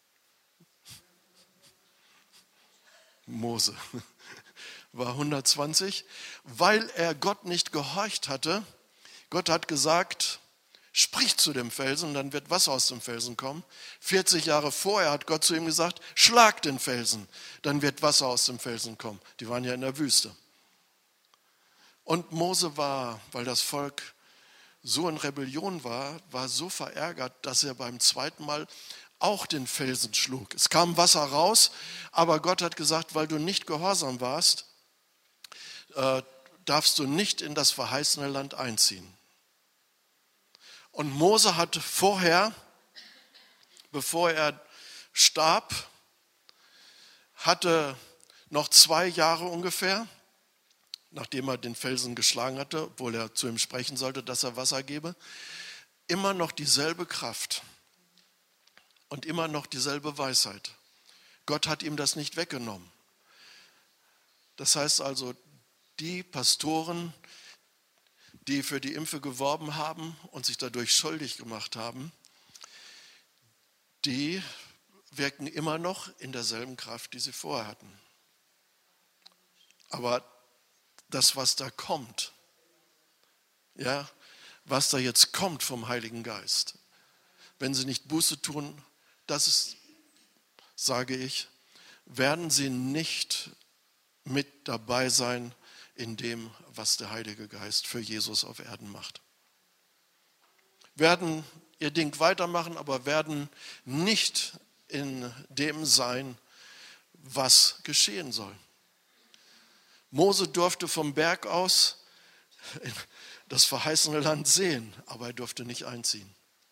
Mose war 120, weil er Gott nicht gehorcht hatte. Gott hat gesagt, sprich zu dem Felsen, dann wird Wasser aus dem Felsen kommen. 40 Jahre vorher hat Gott zu ihm gesagt, schlag den Felsen, dann wird Wasser aus dem Felsen kommen. Die waren ja in der Wüste. Und Mose war, weil das Volk so in Rebellion war so verärgert, dass er beim zweiten Mal auch den Felsen schlug. Es kam Wasser raus, aber Gott hat gesagt, weil du nicht gehorsam warst, darfst du nicht in das verheißene Land einziehen. Und Mose hat vorher, bevor er starb, hatte noch 2 Jahre ungefähr, nachdem er den Felsen geschlagen hatte, obwohl er zu ihm sprechen sollte, dass er Wasser gebe, immer noch dieselbe Kraft. Und immer noch dieselbe Weisheit. Gott hat ihm das nicht weggenommen. Das heißt also, die Pastoren, die für die Impfe geworben haben und sich dadurch schuldig gemacht haben, die wirken immer noch in derselben Kraft, die sie vorher hatten. Aber das, was da kommt, ja, was da jetzt kommt vom Heiligen Geist, wenn sie nicht Buße tun, das ist, sage ich, werden sie nicht mit dabei sein in dem, was der Heilige Geist für Jesus auf Erden macht. Werden ihr Ding weitermachen, aber werden nicht in dem sein, was geschehen soll. Mose durfte vom Berg aus das verheißene Land sehen, aber er durfte nicht einziehen.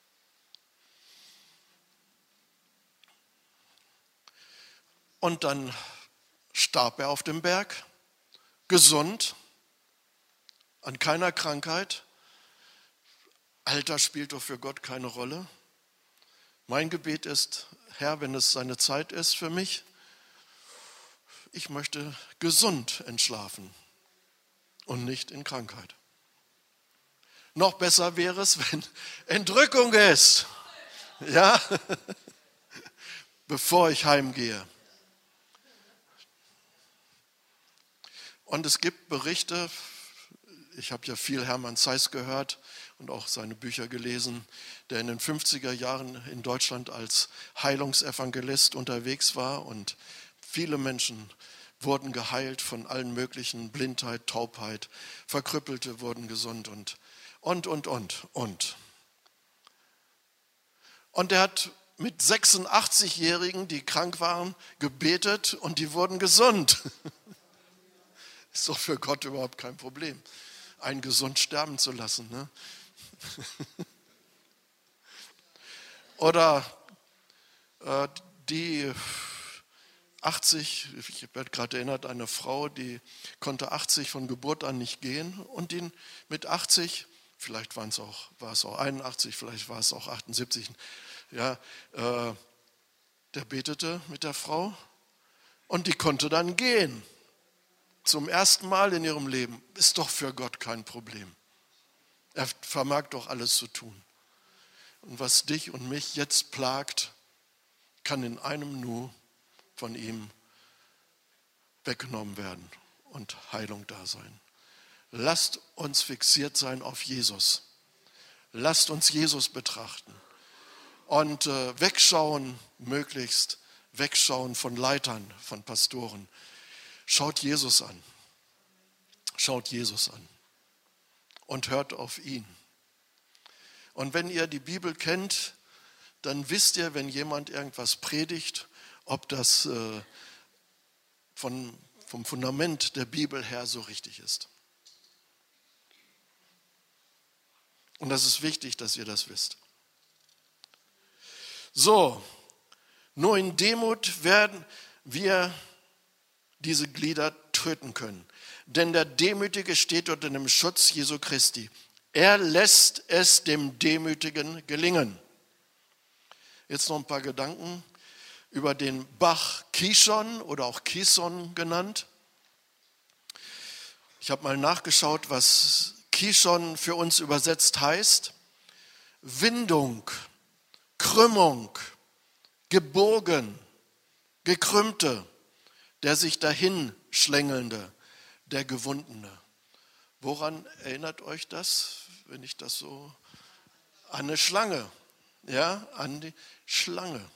Und dann starb er auf dem Berg, gesund, an keiner Krankheit. Alter spielt doch für Gott keine Rolle. Mein Gebet ist, Herr, wenn es seine Zeit ist für mich, ich möchte gesund entschlafen und nicht in Krankheit. Noch besser wäre es, wenn Entrückung ist, ja, bevor ich heimgehe. Und es gibt Berichte, ich habe ja viel Hermann Zeiss gehört und auch seine Bücher gelesen, der in den 50er Jahren in Deutschland als Heilungsevangelist unterwegs war und viele Menschen wurden geheilt von allen möglichen, Blindheit, Taubheit, Verkrüppelte wurden gesund und. Und er hat mit 86-Jährigen, die krank waren, gebetet und die wurden gesund. Ist doch für Gott überhaupt kein Problem, einen gesund sterben zu lassen. Ne? Oder die 80, ich werde gerade erinnert, eine Frau, die konnte 80 von Geburt an nicht gehen und die mit 80, vielleicht war es auch 81, vielleicht war es auch 78, ja, der betete mit der Frau und die konnte dann gehen. Zum ersten Mal in ihrem Leben. Ist doch für Gott kein Problem. Er vermag doch alles zu tun. Und was dich und mich jetzt plagt, kann in einem Nu von ihm weggenommen werden und Heilung da sein. Lasst uns fixiert sein auf Jesus. Lasst uns Jesus betrachten und wegschauen möglichst, wegschauen von Leitern, von Pastoren. Schaut Jesus an. Schaut Jesus an und hört auf ihn. Und wenn ihr die Bibel kennt, dann wisst ihr, wenn jemand irgendwas predigt, ob das vom Fundament der Bibel her so richtig ist. Und das ist wichtig, dass ihr das wisst. So, nur in Demut werden wir diese Glieder töten können. Denn der Demütige steht unter dem Schutz Jesu Christi. Er lässt es dem Demütigen gelingen. Jetzt noch ein paar Gedanken über den Bach Kishon oder auch Kison genannt. Ich habe mal nachgeschaut, was Kishon für uns übersetzt heißt. Windung, Krümmung, gebogen, gekrümmte, der sich dahin schlängelnde, der Gewundene. Woran erinnert euch das, wenn ich das so, an eine Schlange, ja, an die Schlange.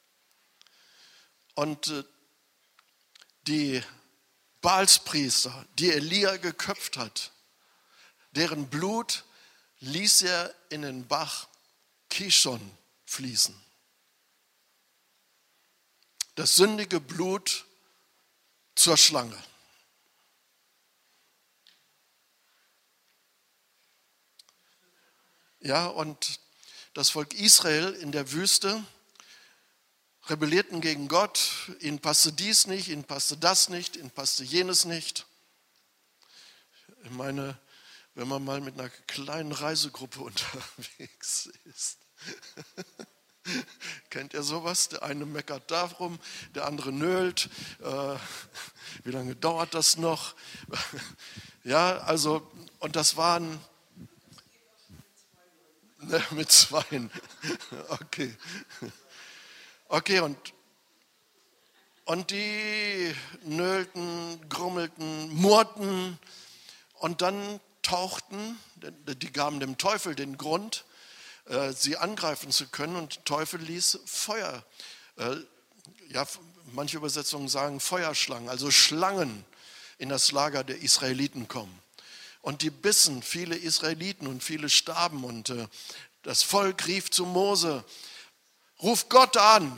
Und die Baalspriester, die Elia geköpft hat, deren Blut ließ er in den Bach Kishon fließen. Das sündige Blut zur Schlange. Ja, und das Volk Israel in der Wüste rebellierten gegen Gott. Ihnen passte dies nicht, ihnen passte das nicht, ihnen passte jenes nicht. Ich meine, wenn man mal mit einer kleinen Reisegruppe unterwegs ist, kennt ihr sowas? Der eine meckert darum, der andere nölt. Wie lange dauert das noch? Ja, also, und das waren mit Zweien. Okay. Okay, und die nöllten, grummelten, murrten und dann tauchten, die gaben dem Teufel den Grund, sie angreifen zu können, und der Teufel ließ Feuer, ja, manche Übersetzungen sagen Feuerschlangen, also Schlangen in das Lager der Israeliten kommen. Und die bissen viele Israeliten und viele starben, und das Volk rief zu Mose: Ruf Gott an,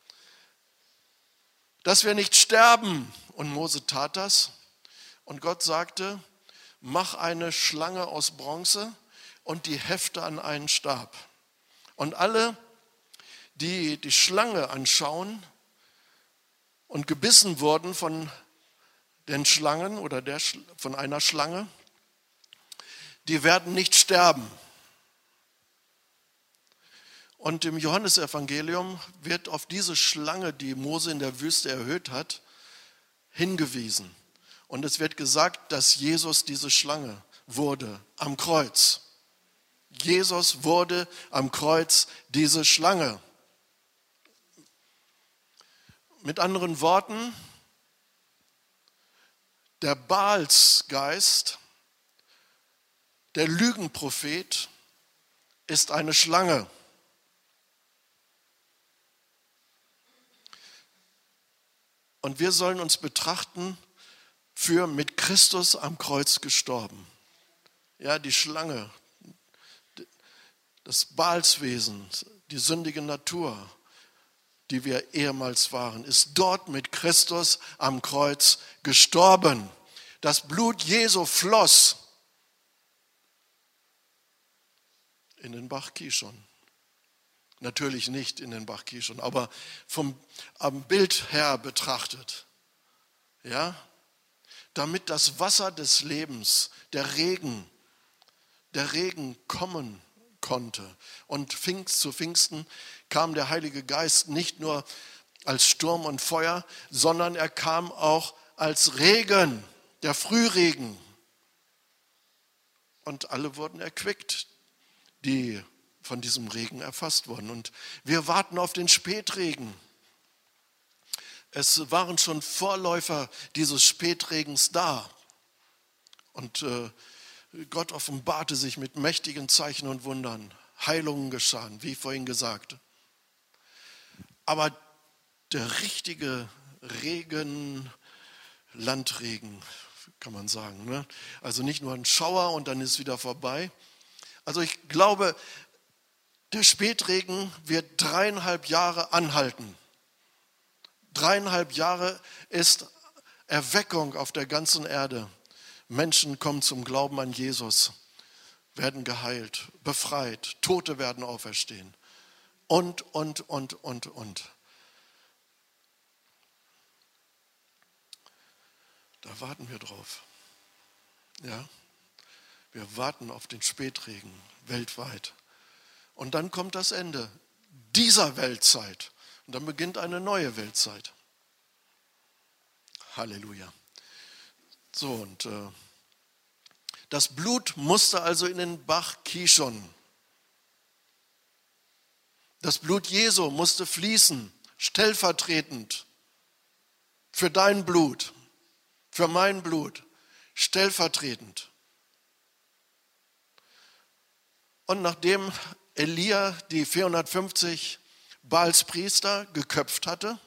dass wir nicht sterben. Und Mose tat das. Und Gott sagte: Mach eine Schlange aus Bronze und die hefte an einen Stab. Und alle, die die Schlange anschauen und gebissen wurden von den Schlangen oder von einer Schlange, die werden nicht sterben. Und im Johannesevangelium wird auf diese Schlange, die Mose in der Wüste erhöht hat, hingewiesen. Und es wird gesagt, dass Jesus diese Schlange wurde am Kreuz. Jesus wurde am Kreuz diese Schlange. Mit anderen Worten, der Baalsgeist, der Lügenprophet, ist eine Schlange. Und wir sollen uns betrachten für mit Christus am Kreuz gestorben. Ja, die Schlange, das Baalswesen, die sündige Natur, die wir ehemals waren, ist dort mit Christus am Kreuz gestorben. Das Blut Jesu floss in den Bach Kishon. Natürlich nicht in den Bach Kishon, aber am Bild her betrachtet. Ja? Damit das Wasser des Lebens, der Regen kommen konnte. Und zu Pfingsten kam der Heilige Geist nicht nur als Sturm und Feuer, sondern er kam auch als Regen, der Frühregen. Und alle wurden erquickt, die von diesem Regen erfasst wurden. Und wir warten auf den Spätregen. Es waren schon Vorläufer dieses Spätregens da. Und Gott offenbarte sich mit mächtigen Zeichen und Wundern. Heilungen geschahen, wie vorhin gesagt. Aber der richtige Regen, Landregen, kann man sagen. Ne? Also nicht nur ein Schauer und dann ist wieder vorbei. Also ich glaube, der Spätregen wird 3,5 Jahre anhalten. 3,5 Jahre ist Erweckung auf der ganzen Erde. Menschen kommen zum Glauben an Jesus, werden geheilt, befreit, Tote werden auferstehen. Und. Da warten wir drauf. Ja, wir warten auf den Spätregen weltweit. Und dann kommt das Ende dieser Weltzeit. Und dann beginnt eine neue Weltzeit. Halleluja. So, und das Blut musste also in den Bach Kishon. Das Blut Jesu musste fließen, stellvertretend für dein Blut, für mein Blut, stellvertretend. Und nachdem Elia die 450 Baalspriester geköpft hatte,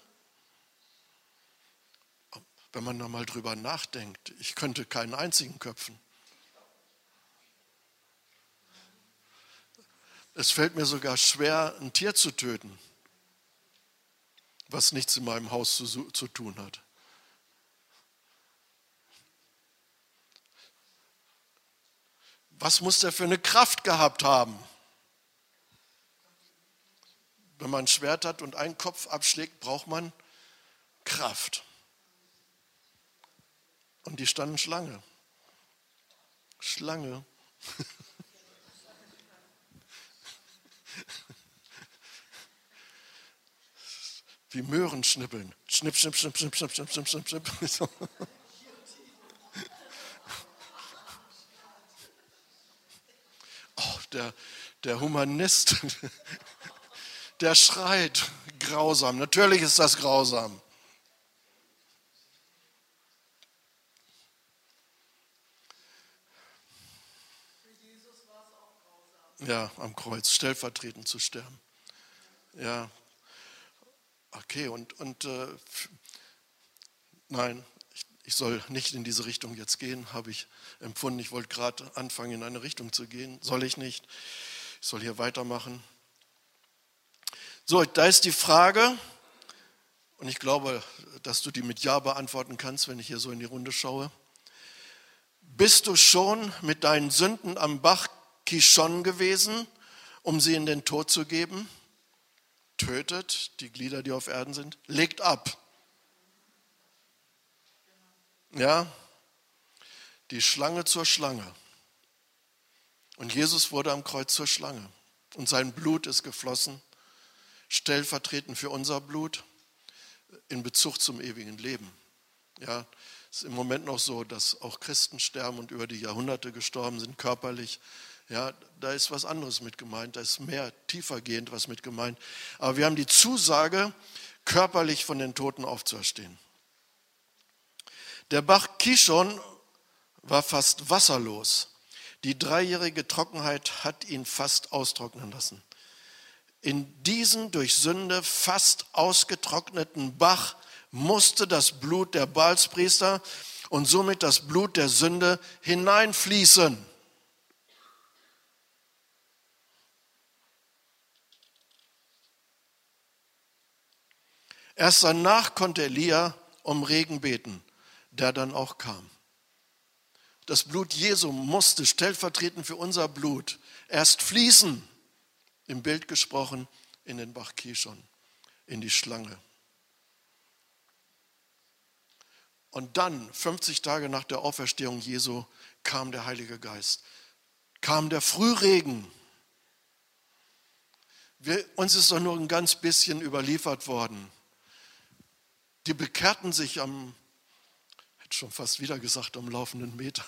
wenn man da mal drüber nachdenkt, ich könnte keinen einzigen köpfen. Es fällt mir sogar schwer, ein Tier zu töten, was nichts in meinem Haus zu tun hat. Was muss der für eine Kraft gehabt haben? Wenn man ein Schwert hat und einen Kopf abschlägt, braucht man Kraft. Und die standen Schlange. Schlange. Wie Möhren schnippeln. Schnipp, schnipp, schnipp, schnipp, schnipp, schnipp, schnipp, schnipp, schnipp. So. Oh, der Humanist, der schreit grausam. Natürlich ist das grausam. Ja, am Kreuz, stellvertretend zu sterben. Ja, okay, nein, ich soll nicht in diese Richtung jetzt gehen, habe ich empfunden. Ich wollte gerade anfangen, in eine Richtung zu gehen. Soll ich nicht. Ich soll hier weitermachen. So, da ist die Frage, und ich glaube, dass du die mit Ja beantworten kannst, wenn ich hier so in die Runde schaue. Bist du schon mit deinen Sünden am Bach Kishon gewesen, um sie in den Tod zu geben? Tötet die Glieder, die auf Erden sind, legt ab. Ja, die Schlange zur Schlange. Und Jesus wurde am Kreuz zur Schlange. Und sein Blut ist geflossen, stellvertretend für unser Blut, in Bezug zum ewigen Leben. Ja, es ist im Moment noch so, dass auch Christen sterben und über die Jahrhunderte gestorben sind, körperlich. Ja, da ist was anderes mit gemeint, da ist mehr tiefergehend was mit gemeint. Aber wir haben die Zusage, körperlich von den Toten aufzuerstehen. Der Bach Kishon war fast wasserlos. Die 3-jährige Trockenheit hat ihn fast austrocknen lassen. In diesen durch Sünde fast ausgetrockneten Bach musste das Blut der Baalspriester und somit das Blut der Sünde hineinfließen. Erst danach konnte Elia um Regen beten, der dann auch kam. Das Blut Jesu musste stellvertretend für unser Blut erst fließen, im Bild gesprochen, in den Bach Kishon, in die Schlange. Und dann, 50 Tage nach der Auferstehung Jesu, kam der Heilige Geist, kam der Frühregen. Uns ist doch nur ein ganz bisschen überliefert worden. Die bekehrten sich hätte schon fast wieder gesagt, am laufenden Meter.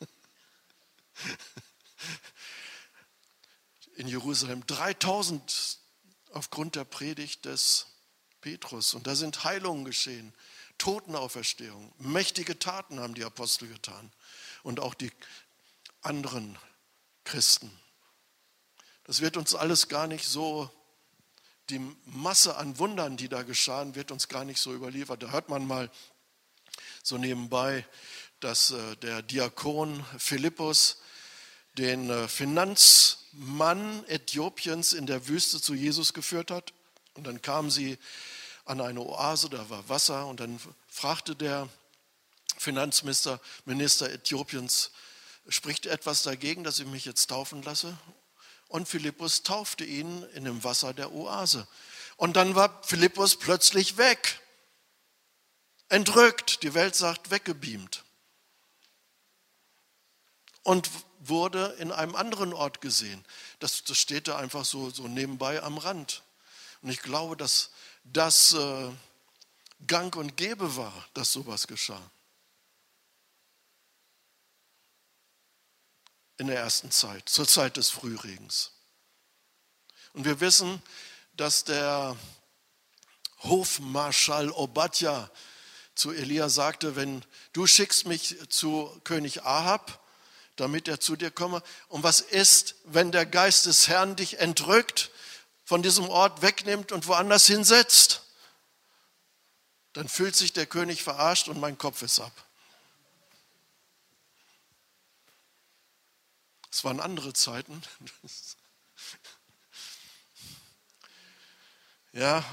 In Jerusalem 3000 aufgrund der Predigt des Petrus. Und da sind Heilungen geschehen, Totenauferstehung, mächtige Taten haben die Apostel getan und auch die anderen Christen. Das wird uns alles gar nicht so die Masse an Wundern, die da geschahen, wird uns gar nicht so überliefert. Da hört man mal so nebenbei, dass der Diakon Philippus den Finanzmann Äthiopiens in der Wüste zu Jesus geführt hat. Und dann kamen sie an eine Oase, da war Wasser. Und dann fragte der Finanzminister Äthiopiens, spricht etwas dagegen, dass ich mich jetzt taufen lasse? Und Philippus taufte ihn in dem Wasser der Oase. Und dann war Philippus plötzlich weg. Entrückt, die Welt sagt, weggebeamt. Und wurde in einem anderen Ort gesehen. Das steht da einfach so nebenbei am Rand. Und ich glaube, dass das gang und gäbe war, dass sowas geschah. In der ersten Zeit, zur Zeit des Frühregens. Und wir wissen, dass der Hofmarschall Obadja zu Elia sagte, wenn du schickst mich zu König Ahab, damit er zu dir komme. Und was ist, wenn der Geist des Herrn dich entrückt, von diesem Ort wegnimmt und woanders hinsetzt? Dann fühlt sich der König verarscht und mein Kopf ist ab. Es waren andere Zeiten. Ja,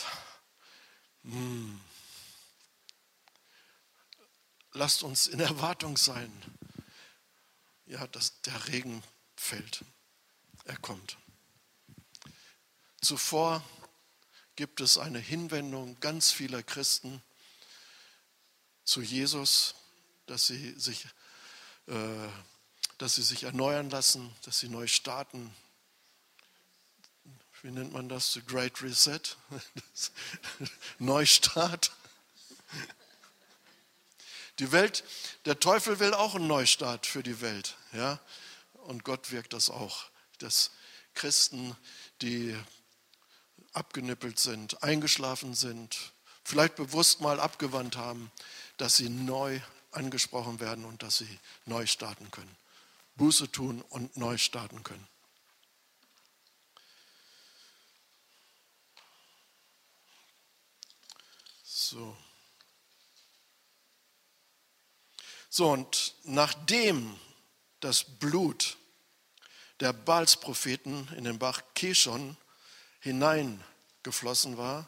lasst uns in Erwartung sein, ja, dass der Regen fällt. Er kommt. Zuvor gibt es eine Hinwendung ganz vieler Christen zu Jesus, dass sie sich erneuern lassen, dass sie neu starten. Wie nennt man das? The Great Reset? Neustart. Die Welt, der Teufel will auch einen Neustart für die Welt. Ja? Und Gott wirkt das auch. Dass Christen, die abgenippelt sind, eingeschlafen sind, vielleicht bewusst mal abgewandt haben, dass sie neu angesprochen werden und dass sie neu starten können. Buße tun und neu starten können. So, und nachdem das Blut der Baalspropheten in den Bach Kishon hineingeflossen war,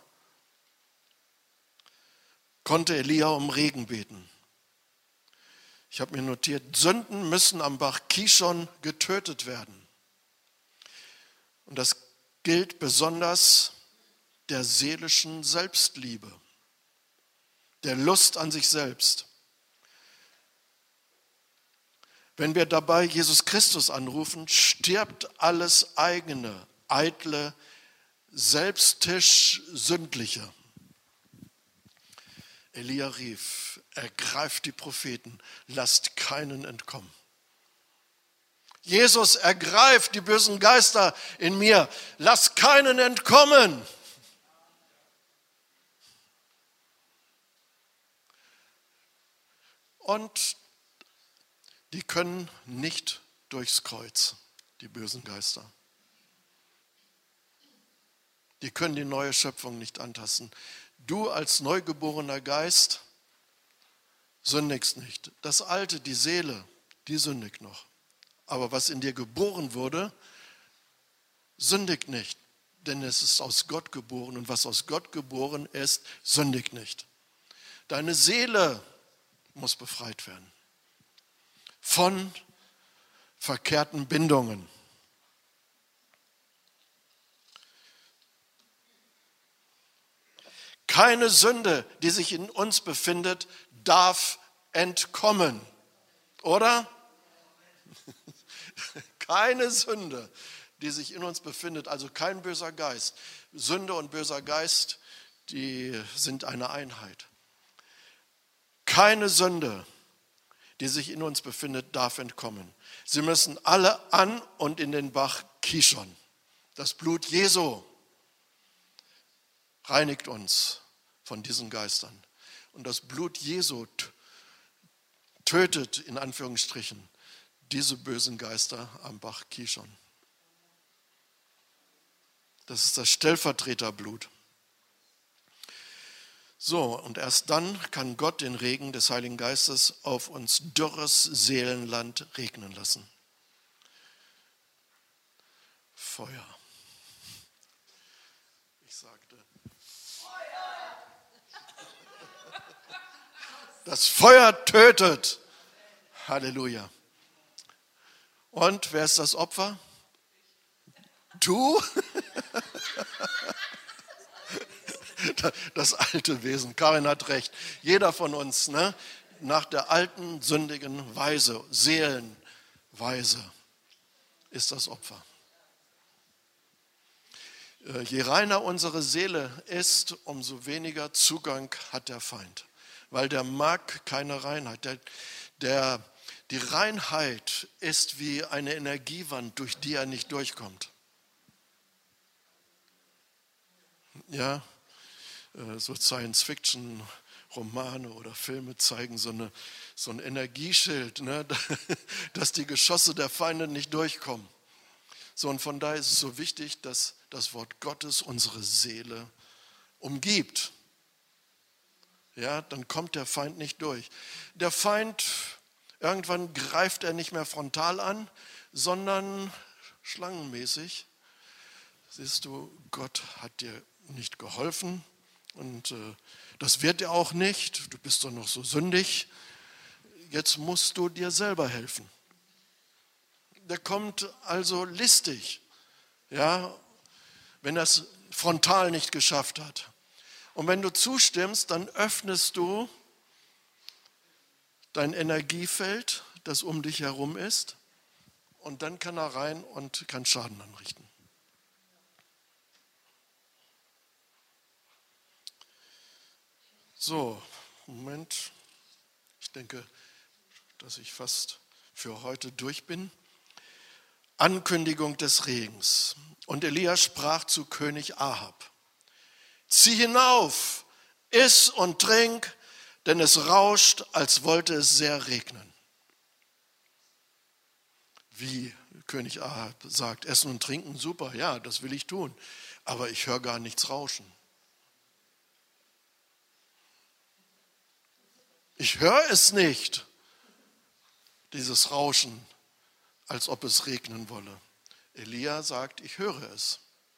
konnte Elia um Regen beten. Ich habe mir notiert, Sünden müssen am Bach Kishon getötet werden. Und das gilt besonders der seelischen Selbstliebe, der Lust an sich selbst. Wenn wir dabei Jesus Christus anrufen, stirbt alles eigene, eitle, selbstisch Sündliche. Elia rief, ergreift die Propheten, lasst keinen entkommen. Jesus, ergreift die bösen Geister in mir, lasst keinen entkommen. Und die können nicht durchs Kreuz, die bösen Geister. Die können die neue Schöpfung nicht antasten. Du als neugeborener Geist sündigst nicht. Das Alte, die Seele, die sündigt noch. Aber was in dir geboren wurde, sündigt nicht. Denn es ist aus Gott geboren und was aus Gott geboren ist, sündigt nicht. Deine Seele muss befreit werden von verkehrten Bindungen. Keine Sünde, die sich in uns befindet, darf entkommen. Oder? Keine Sünde, die sich in uns befindet, also kein böser Geist. Sünde und böser Geist, die sind eine Einheit. Keine Sünde, die sich in uns befindet, darf entkommen. Sie müssen alle an und in den Bach Kishon. Das Blut Jesu reinigt uns von diesen Geistern. Und das Blut Jesu tötet, in Anführungsstrichen, diese bösen Geister am Bach Kishon. Das ist das Stellvertreterblut. So, und erst dann kann Gott den Regen des Heiligen Geistes auf uns dürres Seelenland regnen lassen. Feuer. Ich sagte, das Feuer tötet. Halleluja. Und wer ist das Opfer? Du? Das alte Wesen. Karin hat recht. Jeder von uns, ne, nach der alten sündigen Weise, Seelenweise, ist das Opfer. Je reiner unsere Seele ist, umso weniger Zugang hat der Feind. Weil der mag keine Reinheit. Die Reinheit ist wie eine Energiewand, durch die er nicht durchkommt. Ja, so Science-Fiction-Romane oder Filme zeigen so ein Energieschild, ne, dass die Geschosse der Feinde nicht durchkommen. So, und von daher ist es so wichtig, dass das Wort Gottes unsere Seele umgibt. Ja, dann kommt der Feind nicht durch. Der Feind, irgendwann greift er nicht mehr frontal an, sondern schlangenmäßig. Siehst du, Gott hat dir nicht geholfen und das wird dir auch nicht. Du bist doch noch so sündig. Jetzt musst du dir selber helfen. Der kommt also listig, ja, wenn er es frontal nicht geschafft hat. Und wenn du zustimmst, dann öffnest du dein Energiefeld, das um dich herum ist, und dann kann er rein und kann Schaden anrichten. So, Moment. Ich denke, dass ich fast für heute durch bin. Ankündigung des Regens. Und Elia sprach zu König Ahab: Zieh hinauf, iss und trink, denn es rauscht, als wollte es sehr regnen. Wie König Ahab sagt, essen und trinken, super, ja, das will ich tun, aber ich höre gar nichts rauschen. Ich höre es nicht, dieses Rauschen, als ob es regnen wolle. Elia sagt, ich höre es.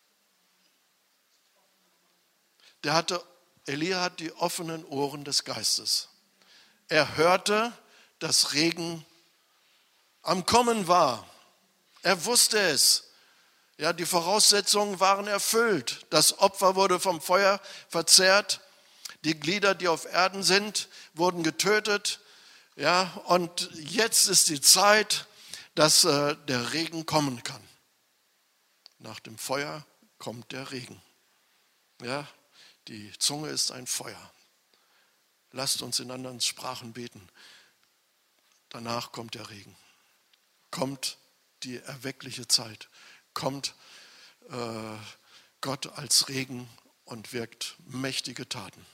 Elia hat die offenen Ohren des Geistes. Er hörte, dass Regen am Kommen war. Er wusste es. Ja, die Voraussetzungen waren erfüllt. Das Opfer wurde vom Feuer verzehrt. Die Glieder, die auf Erden sind, wurden getötet. Ja, und jetzt ist die Zeit, dass der Regen kommen kann. Nach dem Feuer kommt der Regen. Ja, die Zunge ist ein Feuer. Lasst uns in anderen Sprachen beten. Danach kommt der Regen. Kommt die erweckliche Zeit. Kommt Gott als Regen und wirkt mächtige Taten.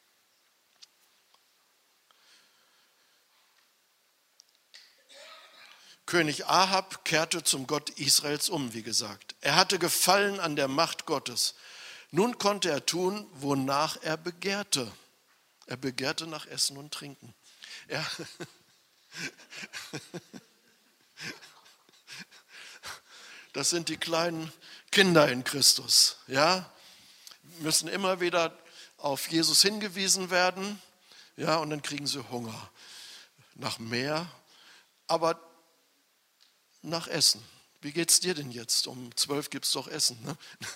König Ahab kehrte zum Gott Israels um, wie gesagt. Er hatte Gefallen an der Macht Gottes. Nun konnte er tun, wonach er begehrte. Er begehrte nach Essen und Trinken. Das sind die kleinen Kinder in Christus. Ja? Müssen immer wieder auf Jesus hingewiesen werden. Ja, und dann kriegen sie Hunger nach mehr. Aber nach Essen. Wie geht's dir denn jetzt? Um 12 gibt es doch Essen, ne?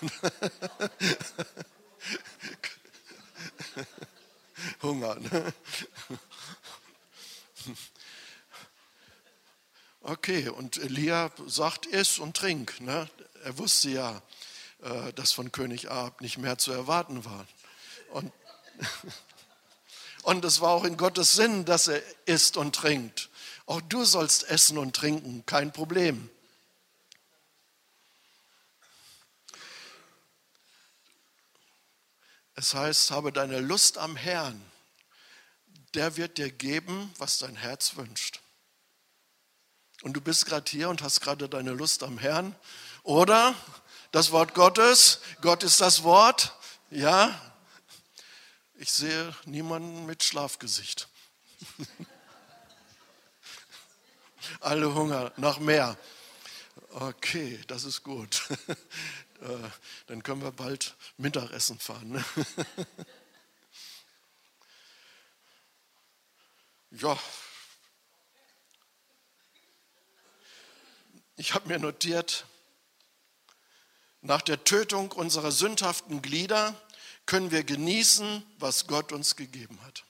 Hunger, ne? Okay, und Elia sagt, iss und trink. Ne? Er wusste ja, dass von König Ahab nicht mehr zu erwarten war. Und es war auch in Gottes Sinn, dass er isst und trinkt. Auch du sollst essen und trinken, kein Problem. Es heißt, habe deine Lust am Herrn. Der wird dir geben, was dein Herz wünscht. Und du bist gerade hier und hast gerade deine Lust am Herrn. Oder Das Wort Gottes. Gott ist das Wort. Ja. Ich sehe niemanden mit Schlafgesicht. Alle Hunger nach mehr. Okay, das ist gut. Dann können wir bald Mittagessen fahren. Ne? Ja. Ich habe mir notiert, nach der Tötung unserer sündhaften Glieder können wir genießen, was Gott uns gegeben hat.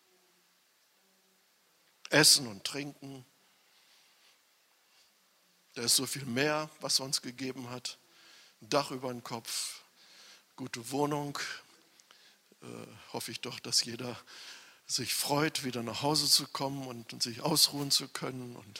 Essen und trinken. Da ist so viel mehr, was er uns gegeben hat. Ein Dach über den Kopf, gute Wohnung. Hoffe ich doch, dass jeder sich freut, wieder nach Hause zu kommen und sich ausruhen zu können. Und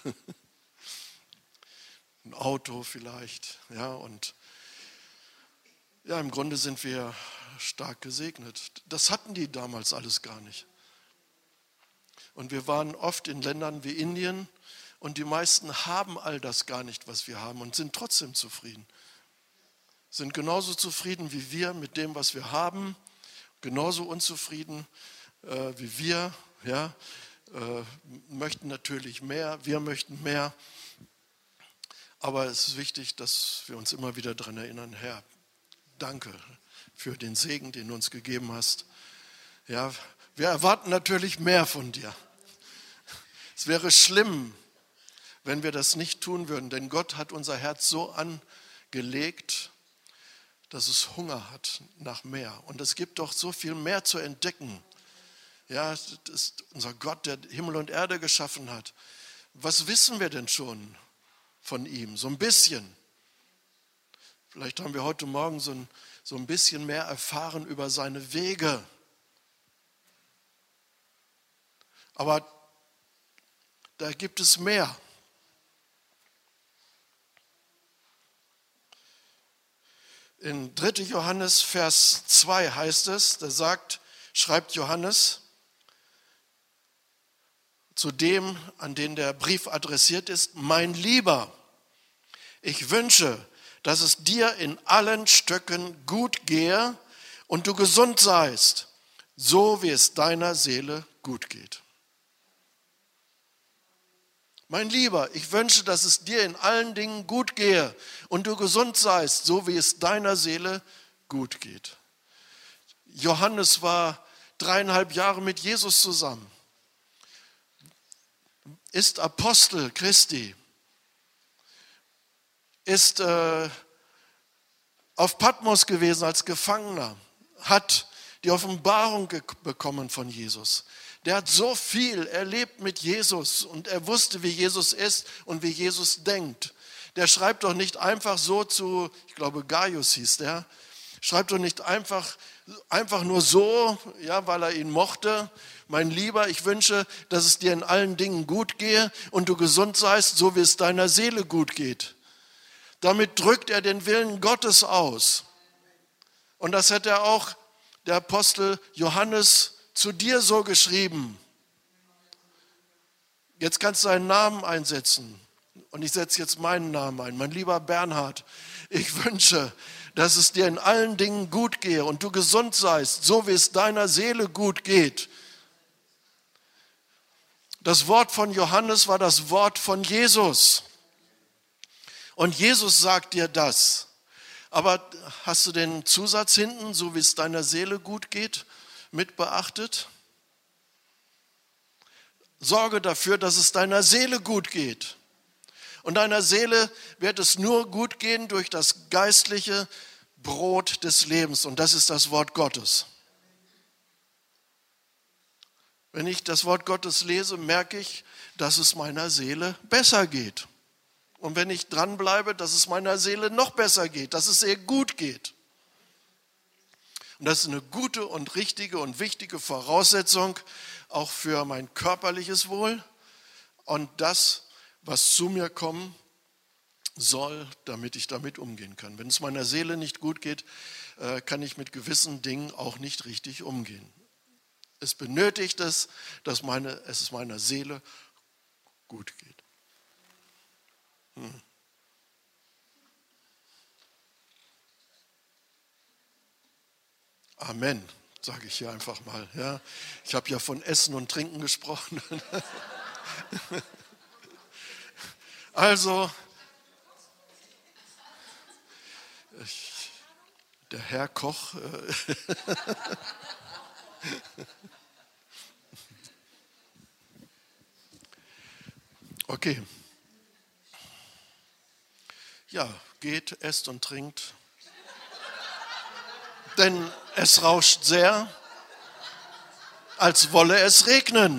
ein Auto vielleicht. Ja, und ja, im Grunde sind wir stark gesegnet. Das hatten die damals alles gar nicht. Und wir waren oft in Ländern wie Indien und die meisten haben all das gar nicht, was wir haben und sind trotzdem zufrieden. Sind genauso zufrieden wie wir mit dem, was wir haben, genauso unzufrieden wie wir. Ja, möchten natürlich mehr, wir möchten mehr. Aber es ist wichtig, dass wir uns immer wieder daran erinnern, Herr, danke für den Segen, den du uns gegeben hast. Ja, wir erwarten natürlich mehr von dir. Es wäre schlimm, wenn wir das nicht tun würden, denn Gott hat unser Herz so angelegt, dass es Hunger hat nach mehr. Und es gibt doch so viel mehr zu entdecken. Ja, das ist unser Gott, der Himmel und Erde geschaffen hat. Was wissen wir denn schon von ihm? So ein bisschen. Vielleicht haben wir heute Morgen so ein bisschen mehr erfahren über seine Wege. Aber da gibt es mehr. In 3. Johannes, Vers 2 heißt es, schreibt Johannes zu dem, an den der Brief adressiert ist, mein Lieber, ich wünsche, dass es dir in allen Stöcken gut gehe und du gesund seist, so wie es deiner Seele gut geht. Mein Lieber, ich wünsche, dass es dir in allen Dingen gut gehe und du gesund seist, so wie es deiner Seele gut geht. Johannes war 3,5 Jahre mit Jesus zusammen, ist Apostel Christi, ist auf Patmos gewesen als Gefangener, hat die Offenbarung bekommen von Jesus. Der hat so viel erlebt mit Jesus und er wusste, wie Jesus ist und wie Jesus denkt. Der schreibt doch nicht einfach so zu, ich glaube Gaius hieß der, schreibt doch nicht einfach nur so, ja, weil er ihn mochte. Mein Lieber, ich wünsche, dass es dir in allen Dingen gut gehe und du gesund seist, so wie es deiner Seele gut geht. Damit drückt er den Willen Gottes aus. Und das hat er auch der Apostel Johannes zu dir so geschrieben. Jetzt kannst du deinen Namen einsetzen. Und ich setze jetzt meinen Namen ein. Mein lieber Bernhard, ich wünsche, dass es dir in allen Dingen gut gehe und du gesund seist, so wie es deiner Seele gut geht. Das Wort von Johannes war das Wort von Jesus. Und Jesus sagt dir das. Aber hast du den Zusatz hinten, so wie es deiner Seele gut geht, mit beachtet? Sorge dafür, dass es deiner Seele gut geht. Und deiner Seele wird es nur gut gehen durch das geistliche Brot des Lebens. Und das ist das Wort Gottes. Wenn ich das Wort Gottes lese, merke ich, dass es meiner Seele besser geht. Und wenn ich dranbleibe, dass es meiner Seele noch besser geht, dass es ihr gut geht. Und das ist eine gute und richtige und wichtige Voraussetzung auch für mein körperliches Wohl und das, was zu mir kommen soll, damit ich damit umgehen kann. Wenn es meiner Seele nicht gut geht, kann ich mit gewissen Dingen auch nicht richtig umgehen. Es benötigt es, dass es meiner Seele gut geht. Amen, sage ich hier einfach mal. Ja. Ich habe ja von Essen und Trinken gesprochen. Also, der Herr Koch. Okay. Ja, geht, esst und trinkt. Denn es rauscht sehr, als wolle es regnen.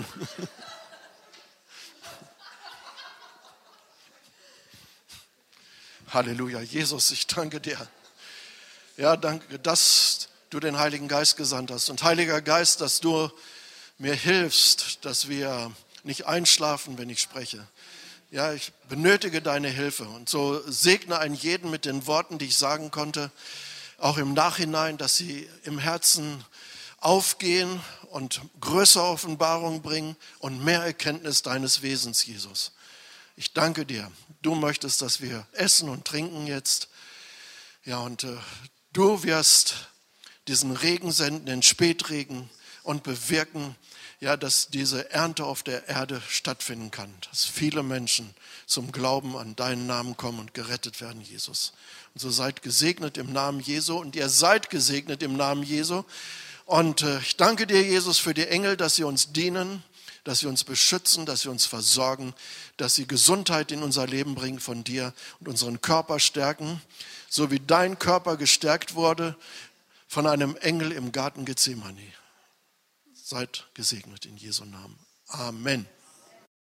Halleluja, Jesus, ich danke dir. Ja, danke, dass du den Heiligen Geist gesandt hast. Und Heiliger Geist, dass du mir hilfst, dass wir nicht einschlafen, wenn ich spreche. Ja, ich benötige deine Hilfe. Und so segne einen jeden mit den Worten, die ich sagen konnte, auch im Nachhinein, dass sie im Herzen aufgehen und größere Offenbarung bringen und mehr Erkenntnis deines Wesens, Jesus. Ich danke dir. Du möchtest, dass wir essen und trinken jetzt. Ja, und du wirst diesen Regen senden, den Spätregen, und bewirken, ja, dass diese Ernte auf der Erde stattfinden kann, dass viele Menschen zum Glauben an deinen Namen kommen und gerettet werden, Jesus. Und so seid gesegnet im Namen Jesu, und ihr seid gesegnet im Namen Jesu. Und ich danke dir, Jesus, für die Engel, dass sie uns dienen, dass sie uns beschützen, dass sie uns versorgen, dass sie Gesundheit in unser Leben bringen von dir und unseren Körper stärken, so wie dein Körper gestärkt wurde von einem Engel im Garten Gethsemane. Seid gesegnet in Jesu Namen. Amen.